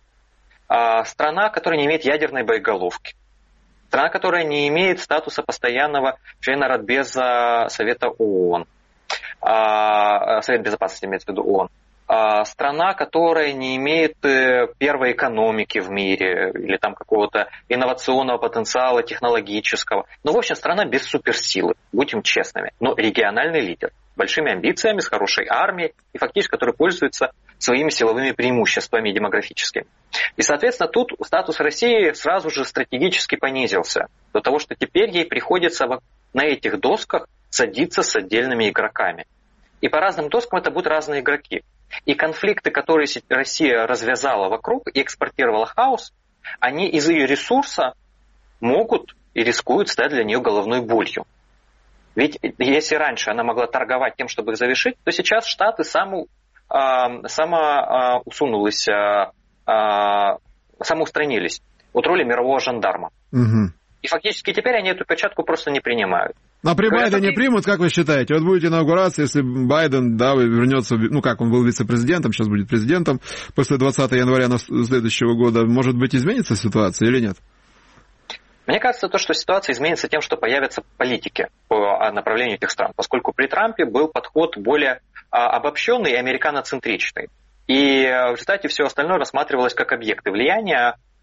Страна, которая не имеет ядерной боеголовки. Страна, которая не имеет статуса постоянного члена Радбеза Совета ООН. Совет Безопасности имеется в виду ООН. Страна, которая не имеет первой экономики в мире или там какого-то инновационного потенциала технологического. Ну, в общем, страна без суперсилы, будем честными. Но региональный лидер, большими амбициями, с хорошей армией и фактически, который пользуется своими силовыми преимуществами демографическими. И, соответственно, тут статус России сразу же стратегически понизился до того, что теперь ей приходится на этих досках садиться с отдельными игроками. И по разным доскам это будут разные игроки. И конфликты, которые Россия развязала вокруг и экспортировала хаос, они из ее ресурса могут и рискуют стать для нее головной болью. Ведь если раньше она могла торговать тем, чтобы их завершить, то сейчас Штаты саму, а, сама усунулись, а, а, самоустранились от роли мирового жандарма. Угу. И фактически теперь они эту перчатку просто не принимают. А при Байдене примут, как вы считаете? Вот будет инаугурация, если Байден, да, вернется, ну как, он был вице-президентом, сейчас будет президентом, после двадцатого января следующего года, может быть, изменится ситуация или нет? Мне кажется, то, что ситуация изменится тем, что появятся политики по направлению этих стран, поскольку при Трампе был подход более обобщенный и американоцентричный. И в результате все остальное рассматривалось как объекты влияния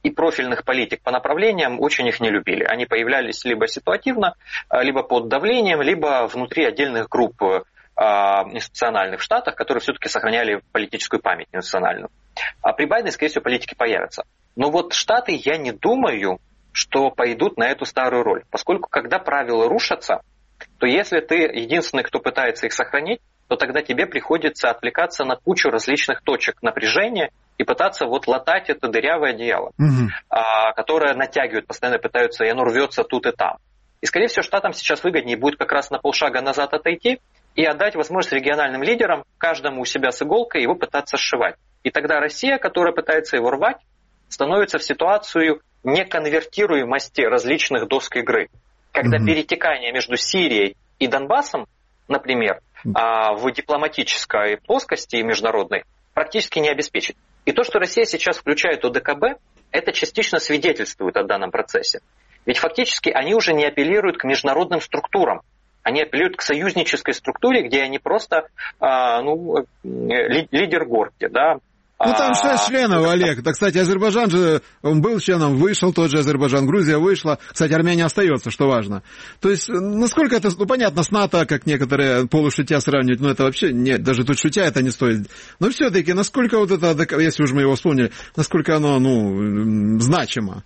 и профильных политик по направлениям очень их не любили. Они появлялись либо ситуативно, либо под давлением, либо внутри отдельных групп институциональных в Штатах, которые все-таки сохраняли политическую память институциональную. А при Байдене, скорее всего, политики появятся. Но вот Штаты, я не думаю, что пойдут на эту старую роль. Поскольку, когда правила рушатся, то если ты единственный, кто пытается их сохранить, то тогда тебе приходится отвлекаться на кучу различных точек напряжения и пытаться вот латать это дырявое одеяло, mm-hmm. а, которое натягивают, постоянно пытаются, и оно рвется тут и там. И, скорее всего, Штатам сейчас выгоднее будет как раз на полшага назад отойти и отдать возможность региональным лидерам, каждому у себя с иголкой, его пытаться сшивать. И тогда Россия, которая пытается его рвать, становится в ситуацию неконвертируемости различных досок игры. Когда mm-hmm. перетекание между Сирией и Донбассом, например, mm-hmm. в дипломатической плоскости международной, практически не обеспечить. И то, что Россия сейчас включает ОДКБ, это частично свидетельствует о данном процессе. Ведь фактически они уже не апеллируют к международным структурам. Они апеллируют к союзнической структуре, где они просто а, ну, ли, лидер горки, да. Ну, там шесть членов, Олег. Да, кстати, Азербайджан же, он был членом, вышел тот же Азербайджан, Грузия вышла. Кстати, Армения остается, что важно. То есть, насколько это, ну, понятно, с НАТО, как некоторые полушутя сравнивают, ну, это вообще, нет, даже тут шутя это не стоит. Но все-таки, насколько вот это, если уж мы его вспомнили, насколько оно, ну, значимо?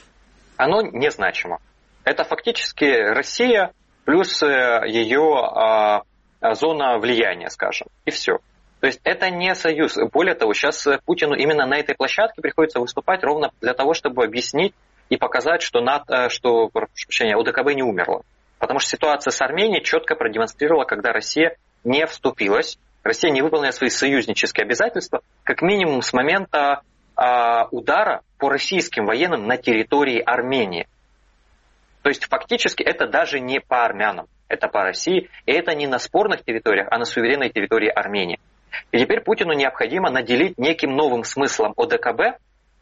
Оно незначимо. Это фактически Россия плюс ее а, зона влияния, скажем, и все. То есть это не союз. Более того, сейчас Путину именно на этой площадке приходится выступать ровно для того, чтобы объяснить и показать, что, НАТО, что ОДКБ не умерло. Потому что ситуация с Арменией четко продемонстрировала, когда Россия не вступилась, Россия не выполнила свои союзнические обязательства, как минимум с момента а, удара по российским военным на территории Армении. То есть фактически это даже не по армянам, это по России, и это не на спорных территориях, а на суверенной территории Армении. И теперь Путину необходимо наделить неким новым смыслом ОДКБ,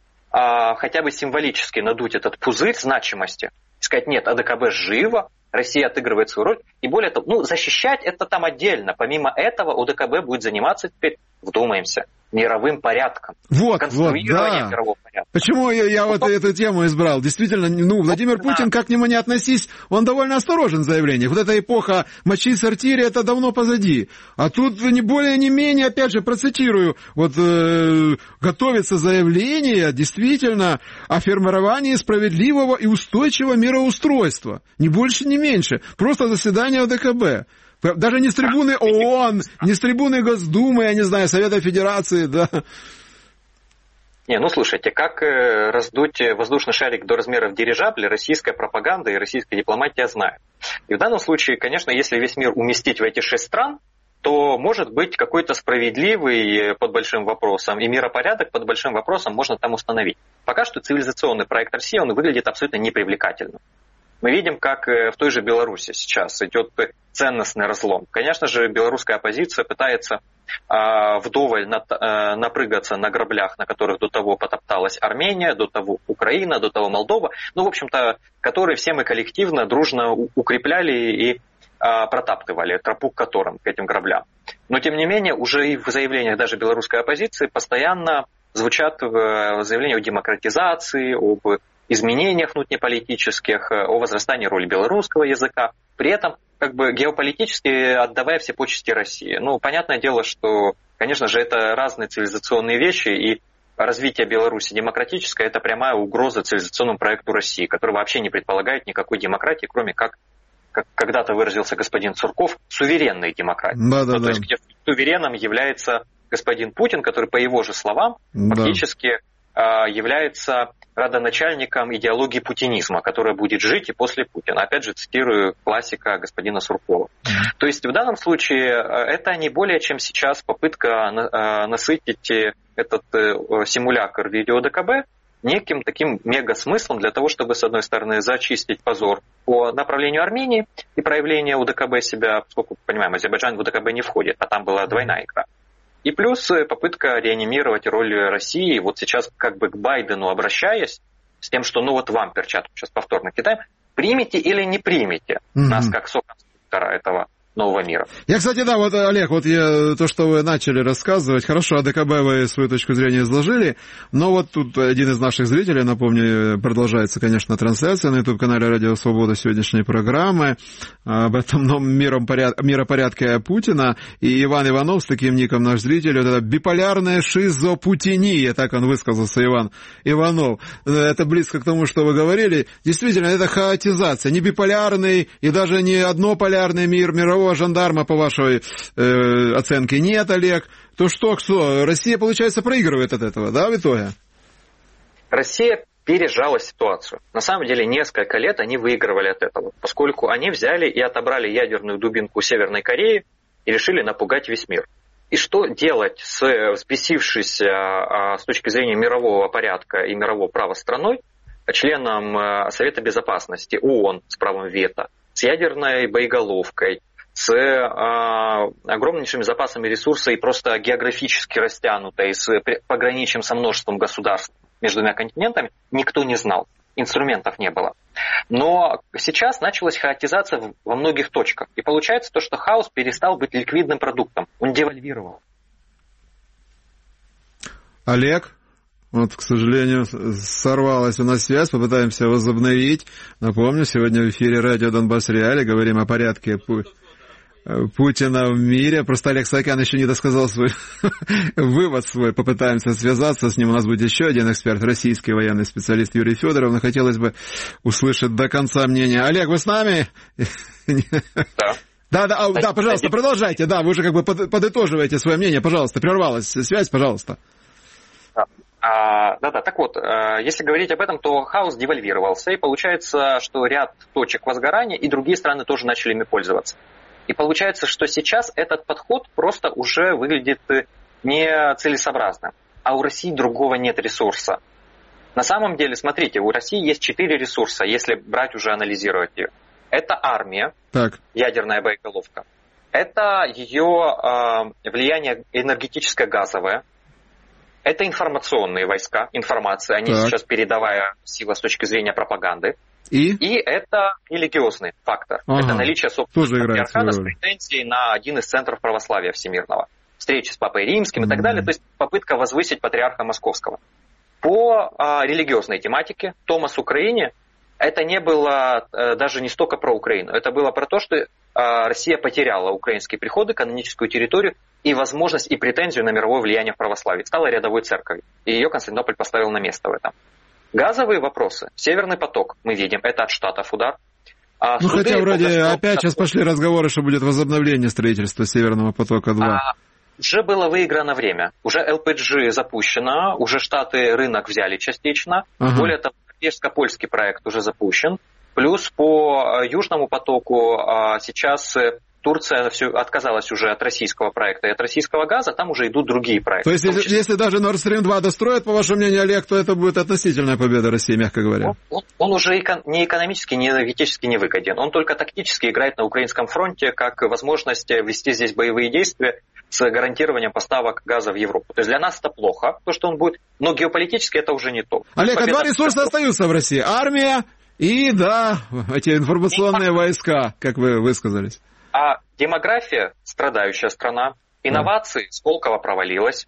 а, хотя бы символически надуть этот пузырь значимости, сказать, нет, ОДКБ живо, Россия отыгрывает свою роль, и более того, ну, защищать это там отдельно. Помимо этого ОДКБ будет заниматься теперь, вдумаемся, мировым порядком. Вот, вот, да. Мирового порядка. Почему я, я вот эту тему избрал? Действительно, ну, Владимир Путин, как к нему не относись, он довольно осторожен в заявлениях. Вот эта эпоха мочи сортири, это давно позади. А тут не более, не менее, опять же, процитирую, вот э, готовится заявление, действительно, о формировании справедливого и устойчивого мироустройства. Ни больше, ни меньше. Просто заседание ОДКБ. Даже не с трибуны ООН, не с трибуны Госдумы, я не знаю, Совета Федерации, да. Не, ну слушайте, как э, раздуть воздушный шарик до размеров дирижабля, российская пропаганда и российская дипломатия знают. И в данном случае, конечно, если весь мир уместить в эти шесть стран, то может быть какой-то справедливый под большим вопросом и миропорядок под большим вопросом можно там установить. Пока что цивилизационный проект России, он выглядит абсолютно непривлекательным. Мы видим, как в той же Беларуси сейчас идет ценностный разлом. Конечно же, белорусская оппозиция пытается а, вдоволь над, а, напрыгаться на граблях, на которых до того потопталась Армения, до того Украина, до того Молдова, ну, в общем-то, которые все мы коллективно, дружно укрепляли и а, протаптывали тропу к которым, к этим граблям. Но, тем не менее, уже и в заявлениях даже белорусской оппозиции постоянно звучат заявления о демократизации, об изменениях внутриполитических, о возрастании роли белорусского языка, при этом как бы геополитически отдавая все почести России. Ну, понятное дело, что, конечно же, это разные цивилизационные вещи, и развитие Беларуси демократическое – это прямая угроза цивилизационному проекту России, который вообще не предполагает никакой демократии, кроме как, как когда-то выразился господин Цурков, суверенной демократии. Да, да, ну, да. То есть где сувереном является господин Путин, который, по его же словам, да. фактически является родоначальником идеологии путинизма, которая будет жить и после Путина. Опять же, цитирую классика господина Суркова. Mm-hmm. То есть в данном случае это не более чем сейчас попытка насытить этот симулятор в виде ОДКБ неким таким мега-смыслом для того, чтобы, с одной стороны, зачистить позор по направлению Армении и проявление ОДКБ себя, поскольку, понимаем, Азербайджан в ОДКБ не входит, а там была двойная игра. И плюс попытка реанимировать роль России, вот сейчас как бы к Байдену обращаясь, с тем, что ну вот вам перчатку сейчас повторно кидаем, примите или не примите mm-hmm. нас как соконструктора этого нового мира. Я, кстати, да, вот, Олег, вот я, то, что вы начали рассказывать, хорошо, о ДКБ вы свою точку зрения изложили, но вот тут один из наших зрителей, напомню, продолжается, конечно, трансляция на YouTube-канале «Радио Свобода» сегодняшней программы об этом новом миропорядке Путина, и Иван Иванов с таким ником наш зритель, вот это биполярная шизопутиния, так он высказался, Иван Иванов. Это близко к тому, что вы говорили. Действительно, это хаотизация, не биполярный и даже не однополярный мир, мирового жандарма, по вашей э, оценке, нет, Олег. То что, что, Россия, получается, проигрывает от этого, да, в итоге? Россия пережала ситуацию. На самом деле, несколько лет они выигрывали от этого, поскольку они взяли и отобрали ядерную дубинку Северной Кореи и решили напугать весь мир. И что делать с взбесившейся с точки зрения мирового порядка и мирового права страной, членом Совета Безопасности ООН с правом вето, с ядерной боеголовкой, с э, огромнейшими запасами ресурсов и просто географически растянутой, с пограничием со множеством государств между двумя континентами, никто не знал. Инструментов не было. Но сейчас началась хаотизация во многих точках. И получается то, что хаос перестал быть ликвидным продуктом. Он девальвировал. Олег? Вот, к сожалению, сорвалась у нас связь, попытаемся возобновить. Напомню, сегодня в эфире радио Донбасс Реалии, говорим о порядке Путина в мире. Просто Олег Саакян еще не досказал свой вывод свой, попытаемся связаться с ним. У нас будет еще один эксперт, российский военный специалист Юрий Федоров, но хотелось бы услышать до конца мнение. Олег, вы с нами? Да. Да, да, а, да, пожалуйста, продолжайте, да, вы уже как бы подытоживаете свое мнение, пожалуйста, прервалась связь, пожалуйста. Да-да, так вот, если говорить об этом, то хаос девальвировался, и получается, что ряд точек возгорания, и другие страны тоже начали ими пользоваться. И получается, что сейчас этот подход просто уже выглядит нецелесообразным, а у России другого нет ресурса. На самом деле, смотрите, у России есть четыре ресурса, если брать уже анализировать ее. Это армия, так. ядерная боеголовка, это ее э, влияние энергетическое газовое, это информационные войска, информация, они так. сейчас передовая сила с точки зрения пропаганды. И, и это религиозный фактор. Ага. Это наличие собственного патриархата с претензией на один из центров православия всемирного. Встречи с Папой Римским mm-hmm. и так далее. То есть попытка возвысить патриарха Московского. По а, религиозной тематике Томос Украине это не было а, даже не столько про Украину. Это было про то, что а, Россия потеряла украинские приходы, каноническую территорию и возможность и претензию на мировое влияние в православии. Стала рядовой церковью. И ее Константинополь поставил на место в этом. Газовые вопросы. Северный поток, мы видим, это от Штатов удар. А ну, хотя вроде что... опять сейчас пошли разговоры, что будет возобновление строительства Северного потока-два. А, уже было выиграно время. Уже эл пи джи запущено, уже Штаты рынок взяли частично. Ага. Более того, европейско-польский проект уже запущен. Плюс по Южному потоку а, сейчас... Турция все отказалась уже от российского проекта и от российского газа, там уже идут другие проекты. То есть, если, если даже Nord Stream два достроят, по вашему мнению, Олег, то это будет относительная победа России, мягко говоря? Он, он, он уже эко, не экономически, не энергетически не выгоден. Он только тактически играет на украинском фронте, как возможность вести здесь боевые действия с гарантированием поставок газа в Европу. То есть для нас это плохо, то, что он будет, но геополитически это уже не то. Олег, а два ресурса остаются в России. Армия и, да, эти информационные войска, как вы высказались. А демография – страдающая страна, инновации – Сколково провалилась,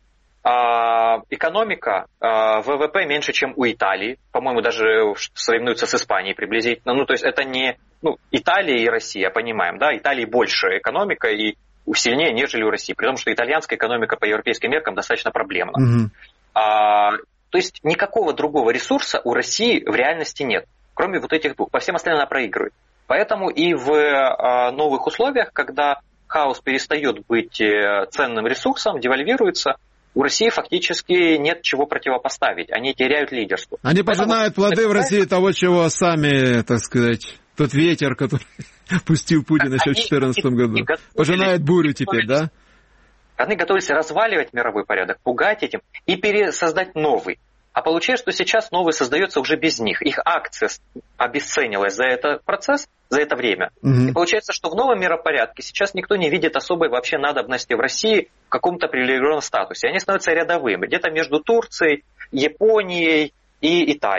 а экономика, а вэ вэ пэ меньше, чем у Италии, по-моему, даже соревнуются с Испанией приблизительно. Ну, то есть это не ну, Италия и Россия, понимаем, да, Италии больше экономика и сильнее, нежели у России, при том, что итальянская экономика по европейским меркам достаточно проблемна. Mm-hmm. А, то есть никакого другого ресурса у России в реальности нет, кроме вот этих двух. По всем остальным она проигрывает. Поэтому и в а, новых условиях, когда хаос перестает быть ценным ресурсом, девальвируется, у России фактически нет чего противопоставить. Они теряют лидерство. Они пожинают Поэтому... плоды в России того, чего сами, так сказать, тот ветер, который пустил Путин еще в две тысячи четырнадцатом году. Пожинает бурю теперь, да? Они готовились разваливать мировой порядок, пугать этим и пересоздать новый. А получается, что сейчас новый создается уже без них. Их акция обесценилась за этот процесс, за это время. Угу. И получается, что в новом миропорядке сейчас никто не видит особой вообще надобности в России в каком-то привилегированном статусе. Они становятся рядовыми, где-то между Турцией, Японией и Италией.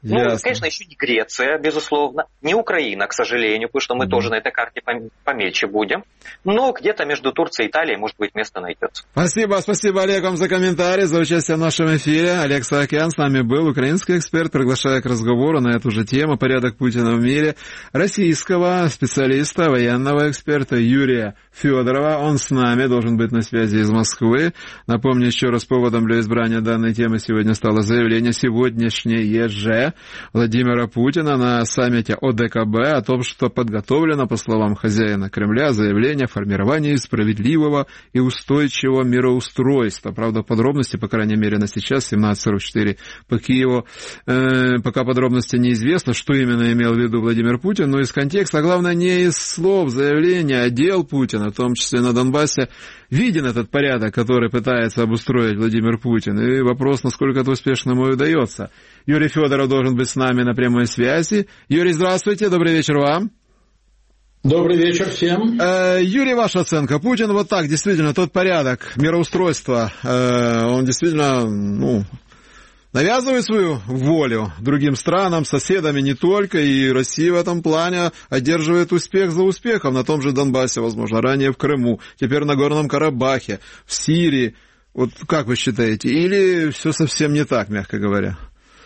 Ну, Ясно. конечно, еще не Греция, безусловно, не Украина, к сожалению, потому что мы mm-hmm. тоже на этой карте помельче будем. Но где-то между Турцией и Италией, может быть, место найдется. Спасибо, спасибо, Олег, вам за комментарий, за участие в нашем эфире. Олег Саакян с нами был, украинский эксперт, приглашая к разговору на эту же тему «Порядок Путина в мире» российского специалиста, военного эксперта Юрия Федорова. Он с нами, должен быть на связи из Москвы. Напомню еще раз, поводом для избрания данной темы сегодня стало заявление сегодняшнее же Владимира Путина на саммите о дэ ка бэ о том, что подготовлено, по словам хозяина Кремля, заявление о формировании справедливого и устойчивого мироустройства. Правда, подробности, по крайней мере, на сейчас, семнадцать сорок четыре по Киеву, э, пока подробности неизвестно, что именно имел в виду Владимир Путин, но из контекста, а главное, не из слов заявления, а дел Путина, в том числе на Донбассе, виден этот порядок, который пытается обустроить Владимир Путин. И вопрос, насколько это успешно ему удается. Юрий Федоров должен быть с нами на прямой связи. Юрий, здравствуйте, добрый вечер вам. Добрый вечер всем. Э, Юрий, ваша оценка. Путин вот так, действительно, тот порядок мироустройства, э, он действительно, ну, навязывает свою волю другим странам, соседами не только, и Россия в этом плане одерживает успех за успехом на том же Донбассе, возможно, ранее в Крыму, теперь на Горном Карабахе, в Сирии. Вот как вы считаете? Или все совсем не так, мягко говоря?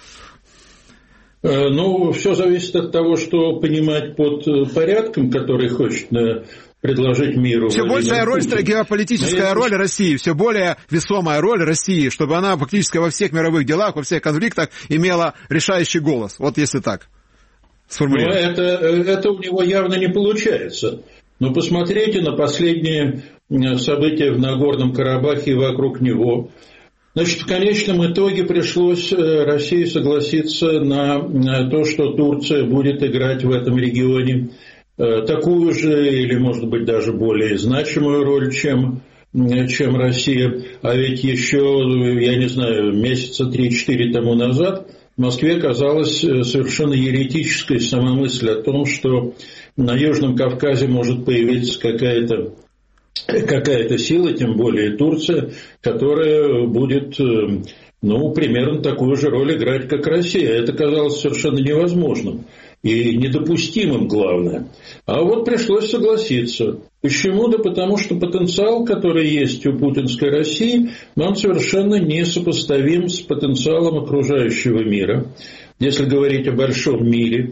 Ну, все зависит от того, что понимать под порядком, который хочет предложить миру. Все большая роль, геополитическая роль России, все более весомая роль России, чтобы она фактически во всех мировых делах, во всех конфликтах имела решающий голос. Вот если так сформулировать. Но это, это у него явно не получается. Но посмотрите на последние события в Нагорном Карабахе и вокруг него. Значит, в конечном итоге пришлось России согласиться на то, что Турция будет играть в этом регионе такую же или, может быть, даже более значимую роль, чем, чем Россия. А ведь еще, я не знаю, месяца три-четыре тому назад в Москве казалась совершенно еретической сама мысль о том, что на Южном Кавказе может появиться какая-то какая-то сила, тем более Турция, которая будет, ну, примерно такую же роль играть, как Россия. Это казалось совершенно невозможным и недопустимым, главное. А вот пришлось согласиться. Почему? Да потому что потенциал, который есть у путинской России, он совершенно несопоставим с потенциалом окружающего мира. Если говорить о большом мире,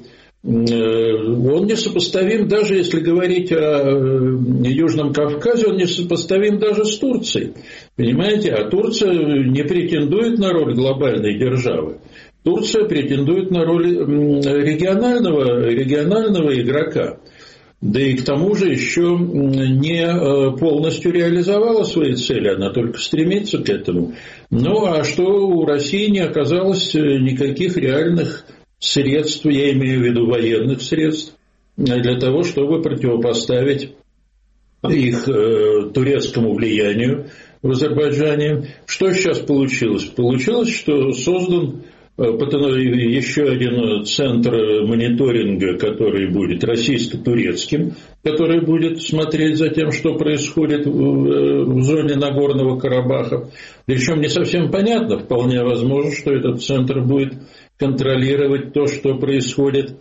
он несопоставим, даже если говорить о Южном Кавказе, он несопоставим даже с Турцией. Понимаете? А Турция не претендует на роль глобальной державы. Турция претендует на роль регионального, регионального игрока. Да и к тому же еще не полностью реализовала свои цели, она только стремится к этому. Ну а что у России не оказалось никаких реальных средств, я имею в виду военных средств, для того, чтобы противопоставить их э, турецкому влиянию в Азербайджане. Что сейчас получилось? Получилось, что создан э, еще один центр мониторинга, который будет российско-турецким, который будет смотреть за тем, что происходит в, в зоне Нагорного Карабаха. Причем не совсем понятно, вполне возможно, что этот центр будет контролировать то, что происходит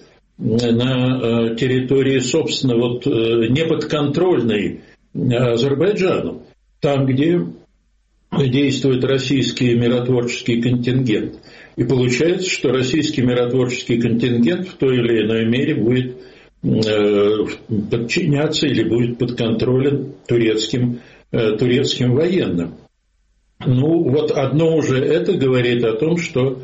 на территории, собственно, вот неподконтрольной Азербайджану, там, где действует российский миротворческий контингент. И получается, что российский миротворческий контингент в той или иной мере будет подчиняться или будет подконтролен турецким, турецким военным. Ну, вот одно уже это говорит о том, что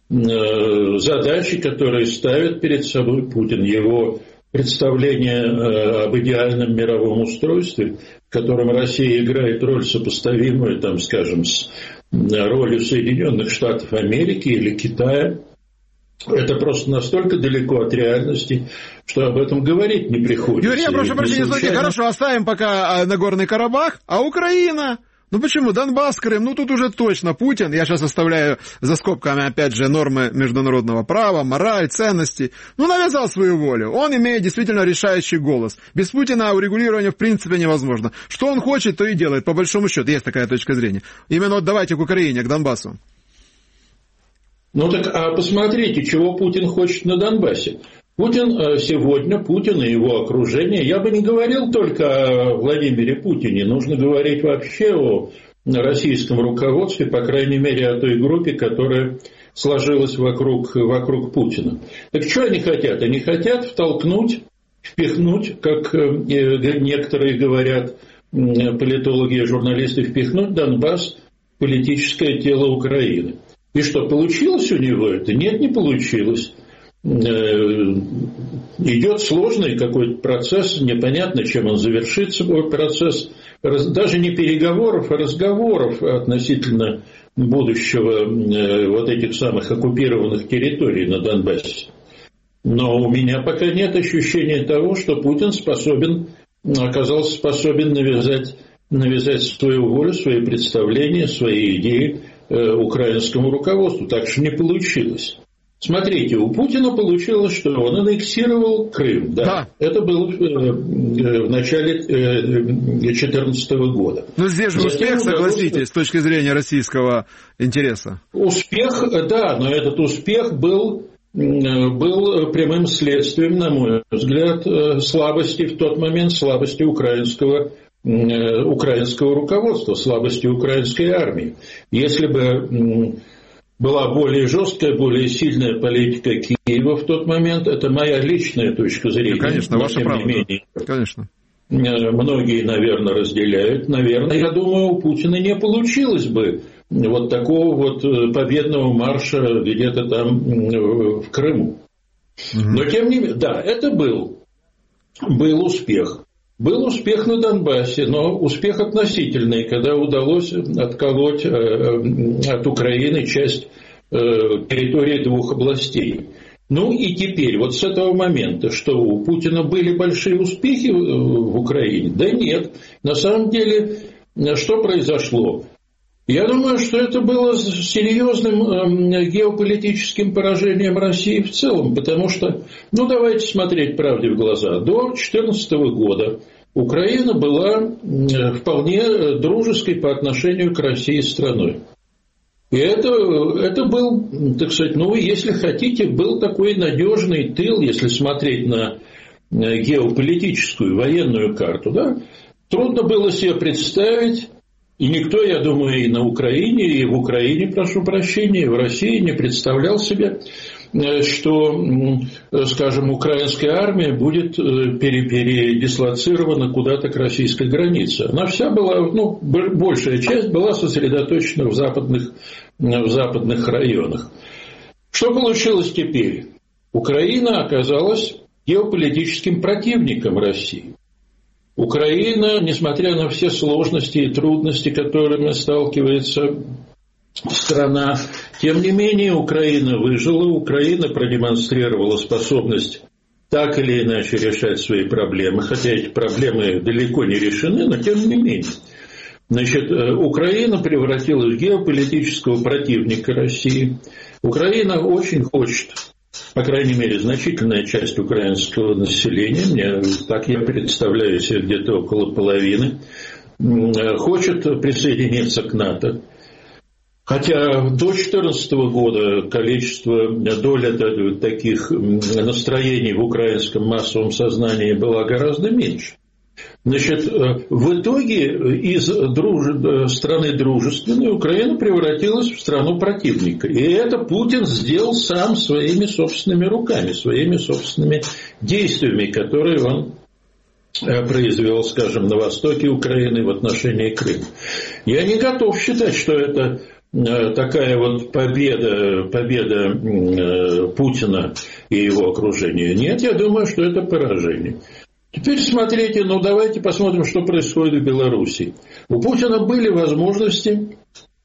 задачи, которые ставит перед собой Путин, его представление об идеальном мировом устройстве, в котором Россия играет роль сопоставимую, там, скажем, с ролью Соединенных Штатов Америки или Китая, это просто настолько далеко от реальности, что об этом говорить не приходится. Юрий, я прошу прощения, случайно... хорошо, оставим пока Нагорный Карабах, а Украина... Ну почему? Донбасс, Крым, ну тут уже точно Путин, я сейчас оставляю за скобками опять же нормы международного права, мораль, ценности, ну навязал свою волю, он имеет действительно решающий голос. Без Путина урегулирование в принципе невозможно. Что он хочет, то и делает, по большому счету, есть такая точка зрения. Именно вот давайте к Украине, к Донбассу. Ну так, а посмотрите, чего Путин хочет на Донбассе. Путин сегодня, Путин и его окружение, я бы не говорил только о Владимире Путине, нужно говорить вообще о российском руководстве, по крайней мере, о той группе, которая сложилась вокруг, вокруг Путина. Так что они хотят? Они хотят втолкнуть, впихнуть, как некоторые говорят, политологи и журналисты, впихнуть Донбасс в политическое тело Украины. И что, получилось у него это? Нет, не получилось. Идет сложный какой-то процесс, непонятно, чем он завершится, процесс даже не переговоров, а разговоров относительно будущего вот этих самых оккупированных территорий на Донбассе. Но у меня пока нет ощущения того, что Путин способен, оказался способен навязать, навязать свою волю, свои представления, свои идеи украинскому руководству. Так что не получилось. Смотрите, у Путина получилось, что он аннексировал Крым. Да, да. Это было в начале две тысячи четырнадцатого года. Ну, здесь же успех, согласитесь, с точки зрения российского интереса. Успех, да, но этот успех был, был прямым следствием, на мой взгляд, слабости в тот момент, слабости украинского, украинского руководства, слабости украинской армии. Если бы была более жесткая, более сильная политика Киева в тот момент. Это моя личная точка зрения. Да, конечно, ваша правда. Менее, конечно. Многие, наверное, разделяют. Наверное, я думаю, у Путина не получилось бы вот такого вот победного марша где-то там в Крыму. Угу. Но тем не менее, да, это был, был успех. Был успех на Донбассе, но успех относительный, когда удалось отколоть от Украины часть территории двух областей. Ну и теперь, вот с этого момента, что у Путина были большие успехи в Украине? Да нет. На самом деле, что произошло? Я думаю, что это было серьезным геополитическим поражением России в целом, потому что, ну давайте смотреть правде в глаза, до две тысячи четырнадцатого года Украина была вполне дружеской по отношению к России страной. И это, это был, так сказать, ну если хотите, был такой надежный тыл, если смотреть на геополитическую военную карту, да, трудно было себе представить. И никто, я думаю, и на Украине, и в Украине, прошу прощения, и в России не представлял себе, что, скажем, украинская армия будет передислоцирована куда-то к российской границе. Она вся была, ну, большая часть была сосредоточена в западных, в западных районах. Что получилось теперь? Украина оказалась геополитическим противником России. Украина, несмотря на все сложности и трудности, которыми сталкивается страна, тем не менее Украина выжила, Украина продемонстрировала способность так или иначе решать свои проблемы, хотя эти проблемы далеко не решены, но тем не менее. Значит, Украина превратилась в геополитического противника России. Украина очень хочет, по крайней мере, значительная часть украинского населения, мне, так я представляю себе, где-то около половины, хочет присоединиться к НАТО. Хотя до две тысячи четырнадцатого года количество, доля таких настроений в украинском массовом сознании была гораздо меньше. Значит, в итоге из друж... страны дружественной Украина превратилась в страну противника. И это Путин сделал сам своими собственными руками, своими собственными действиями, которые он произвел, скажем, на востоке Украины в отношении Крыма. Я не готов считать, что это такая вот победа, победа Путина и его окружения. Нет, я думаю, что это поражение. Теперь смотрите, ну давайте посмотрим, что происходит в Беларуси. У Путина были возможности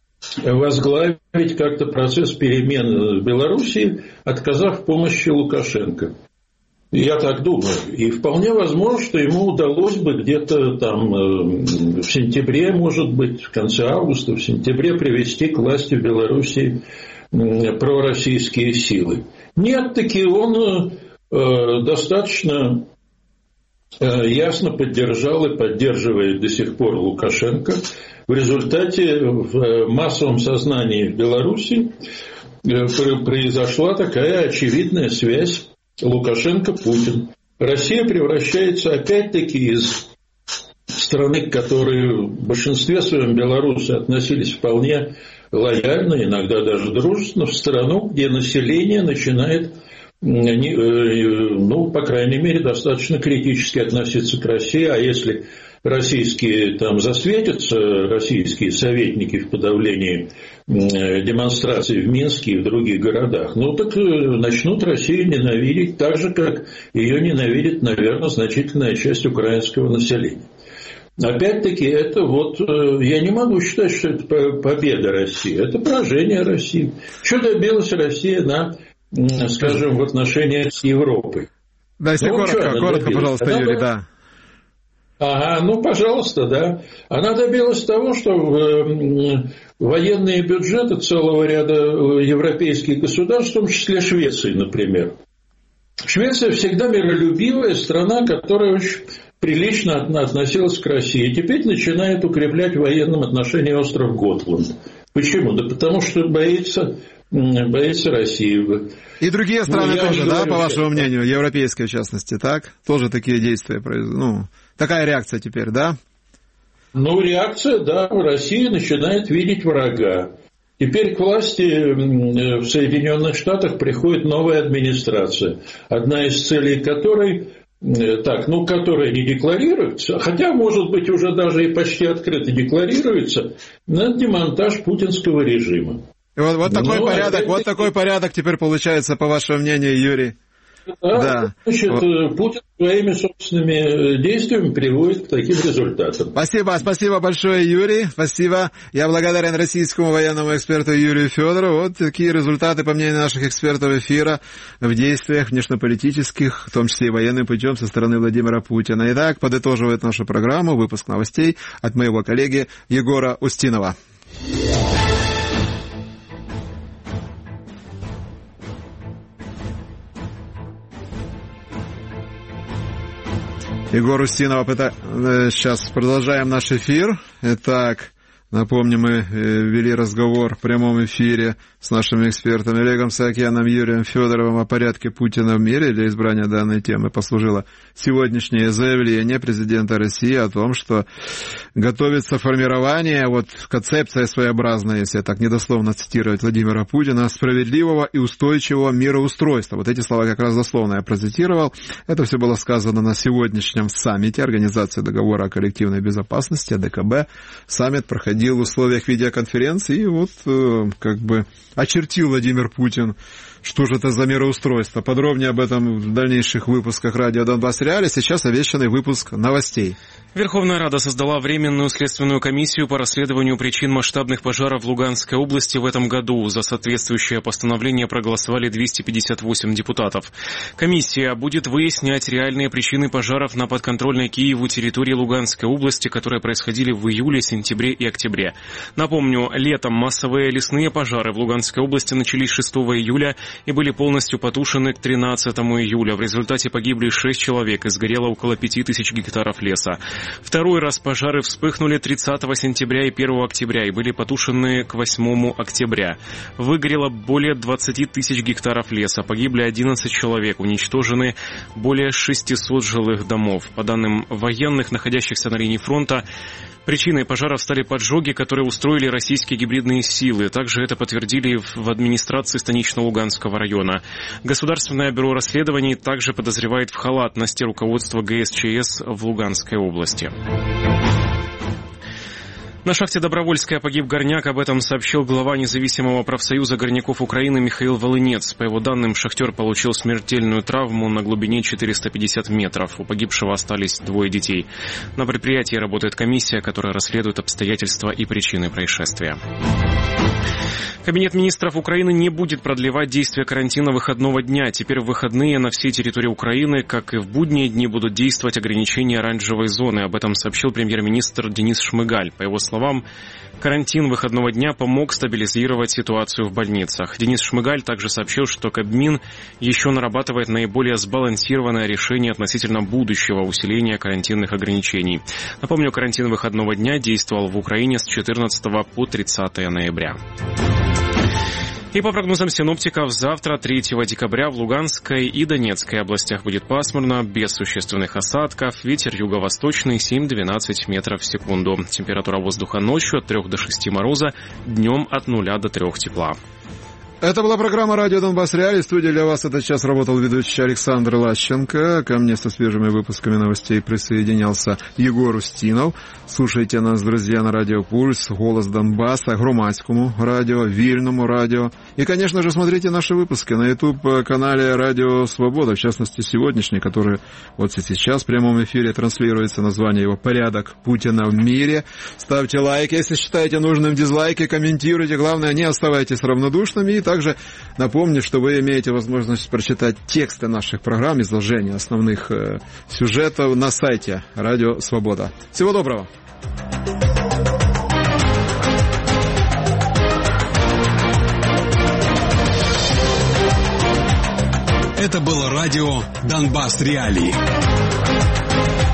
возглавить как-то процесс перемен в Беларуси, отказав помощи Лукашенко. Я так думаю. И вполне возможно, что ему удалось бы где-то там в сентябре, может быть, в конце августа, в сентябре привести к власти в Беларуси пророссийские силы. Нет, таки он достаточно ясно поддержал и поддерживает до сих пор Лукашенко. В результате в массовом сознании в Беларуси произошла такая очевидная связь Лукашенко-Путин. Россия превращается опять-таки из страны, к которой в большинстве своем белорусы относились вполне лояльно, иногда даже дружественно, в страну, где население начинает, ну, по крайней мере, достаточно критически относиться к России, а если российские там засветятся, российские советники в подавлении демонстраций в Минске и в других городах, ну так начнут Россию ненавидеть так же, как ее ненавидит, наверное, значительная часть украинского населения. Опять-таки, это вот, я не могу считать, что это победа России, это поражение России. Что добилась Россия на, скажем, в отношениях с Европой? Да, если ну, коротко, коротко, пожалуйста, она Юрий, да. Ага, ну, пожалуйста, да. Она добилась того, что военные бюджеты целого ряда европейских государств, в том числе Швеции, например. Швеция всегда миролюбивая страна, которая очень прилично относилась к России. Теперь начинает укреплять в военном отношении остров Готланд. Почему? Да потому что боится, боится России. И другие страны ну, тоже, да, говорю, по вашему что... мнению, европейские в частности, так? Тоже такие действия производят. Ну, такая реакция теперь, да? Ну, реакция, да, Россия начинает видеть врага. Теперь к власти в Соединенных Штатах приходит новая администрация, одна из целей которой, так, ну, которая не декларируется, хотя, может быть, уже даже и почти открыто декларируется, на демонтаж путинского режима. И вот, вот такой ну, порядок, вот такой порядок теперь получается, по вашему мнению, Юрий. Да, да. Значит, вот. Путин своими собственными действиями приводит к таким результатам. Спасибо, спасибо большое, Юрий. Спасибо. Я благодарен российскому военному эксперту Юрию Федорову. Вот такие результаты, по мнению наших экспертов эфира, в действиях внешнеполитических, в том числе и военным путем со стороны Владимира Путина. Итак, подытоживает нашу программу выпуск новостей от моего коллеги Егора Устинова. Егор Устинов, сейчас продолжаем наш эфир. Итак, напомню, мы вели разговор в прямом эфире с нашими экспертами Олегом Саакяном, Юрием Федоровым о порядке Путина в мире. Для избрания данной темы послужило сегодняшнее заявление президента России о том, что готовится формирование, вот концепция своеобразная, если я так недословно цитировать Владимира Путина, справедливого и устойчивого мироустройства. Вот эти слова как раз дословно я процитировал. Это все было сказано на сегодняшнем саммите Организации договора о коллективной безопасности, АДКБ. Саммит проходил в условиях видеоконференции, и вот как бы очертил Владимир Путин, что же это за мироустройство. Подробнее об этом в дальнейших выпусках радио Донбасс Реалии. Сейчас обещанный выпуск новостей. Верховная Рада создала Временную следственную комиссию по расследованию причин масштабных пожаров в Луганской области в этом году. За соответствующее постановление проголосовали двести пятьдесят восемь депутатов. Комиссия будет выяснять реальные причины пожаров на подконтрольной Киеву территории Луганской области, которые происходили в июле, сентябре и октябре. Напомню, летом массовые лесные пожары в Луганской области начались шестого июля и были полностью потушены к тринадцатому июля. В результате погибли шесть человек и сгорело около пяти тысяч гектаров леса. Второй раз пожары вспыхнули тридцатого сентября и первого октября и были потушены к восьмому октября. Выгорело более двадцати тысяч гектаров леса, погибли одиннадцать человек, уничтожены более шестисот жилых домов. По данным военных, находящихся на линии фронта, причиной пожаров стали поджоги, которые устроили российские гибридные силы. Также это подтвердили в администрации Станично-Луганского района. Государственное бюро расследований также подозревает в халатности руководства ГСЧС в Луганской области. На шахте Добровольская погиб горняк, об этом сообщил глава независимого профсоюза горняков Украины Михаил Волынец. По его данным, шахтер получил смертельную травму на глубине четыреста пятьдесят метров. У погибшего остались двое детей. На предприятии работает комиссия, которая расследует обстоятельства и причины происшествия. Кабинет министров Украины не будет продлевать действие карантина выходного дня. Теперь в выходные на всей территории Украины, как и в будние дни, будут действовать ограничения оранжевой зоны. Об этом сообщил премьер-министр Денис Шмыгаль. По его словам, карантин выходного дня помог стабилизировать ситуацию в больницах. Денис Шмыгаль также сообщил, что Кабмин еще нарабатывает наиболее сбалансированное решение относительно будущего усиления карантинных ограничений. Напомню, карантин выходного дня действовал в Украине с четырнадцатого по тридцатое ноября. И по прогнозам синоптиков, завтра, третьего декабря, в Луганской и Донецкой областях будет пасмурно, без существенных осадков. Ветер юго-восточный семь-двенадцать метров в секунду. Температура воздуха ночью от трёх до шести мороза, днем от нуля до трёх тепла. Это была программа «Радио Донбасс Реалии». В студии для вас этот час работал ведущий Александр Лащенко. Ко мне со свежими выпусками новостей присоединялся Егор Устинов. Слушайте нас, друзья, на Радио Пульс, Голос Донбасса, Громадскому радио, Вильному радио. И, конечно же, смотрите наши выпуски на YouTube-канале Радио Свобода, в частности, сегодняшний, который вот сейчас в прямом эфире транслируется. Название его «Порядок Путина в мире». Ставьте лайки, если считаете нужным, дизлайки, комментируйте. Главное, не оставайтесь равнодушными. И также напомню, что вы имеете возможность прочитать тексты наших программ, изложения основных э, сюжетов на сайте Радио Свобода. Всего доброго! Это было радио «Донбасс Реалии».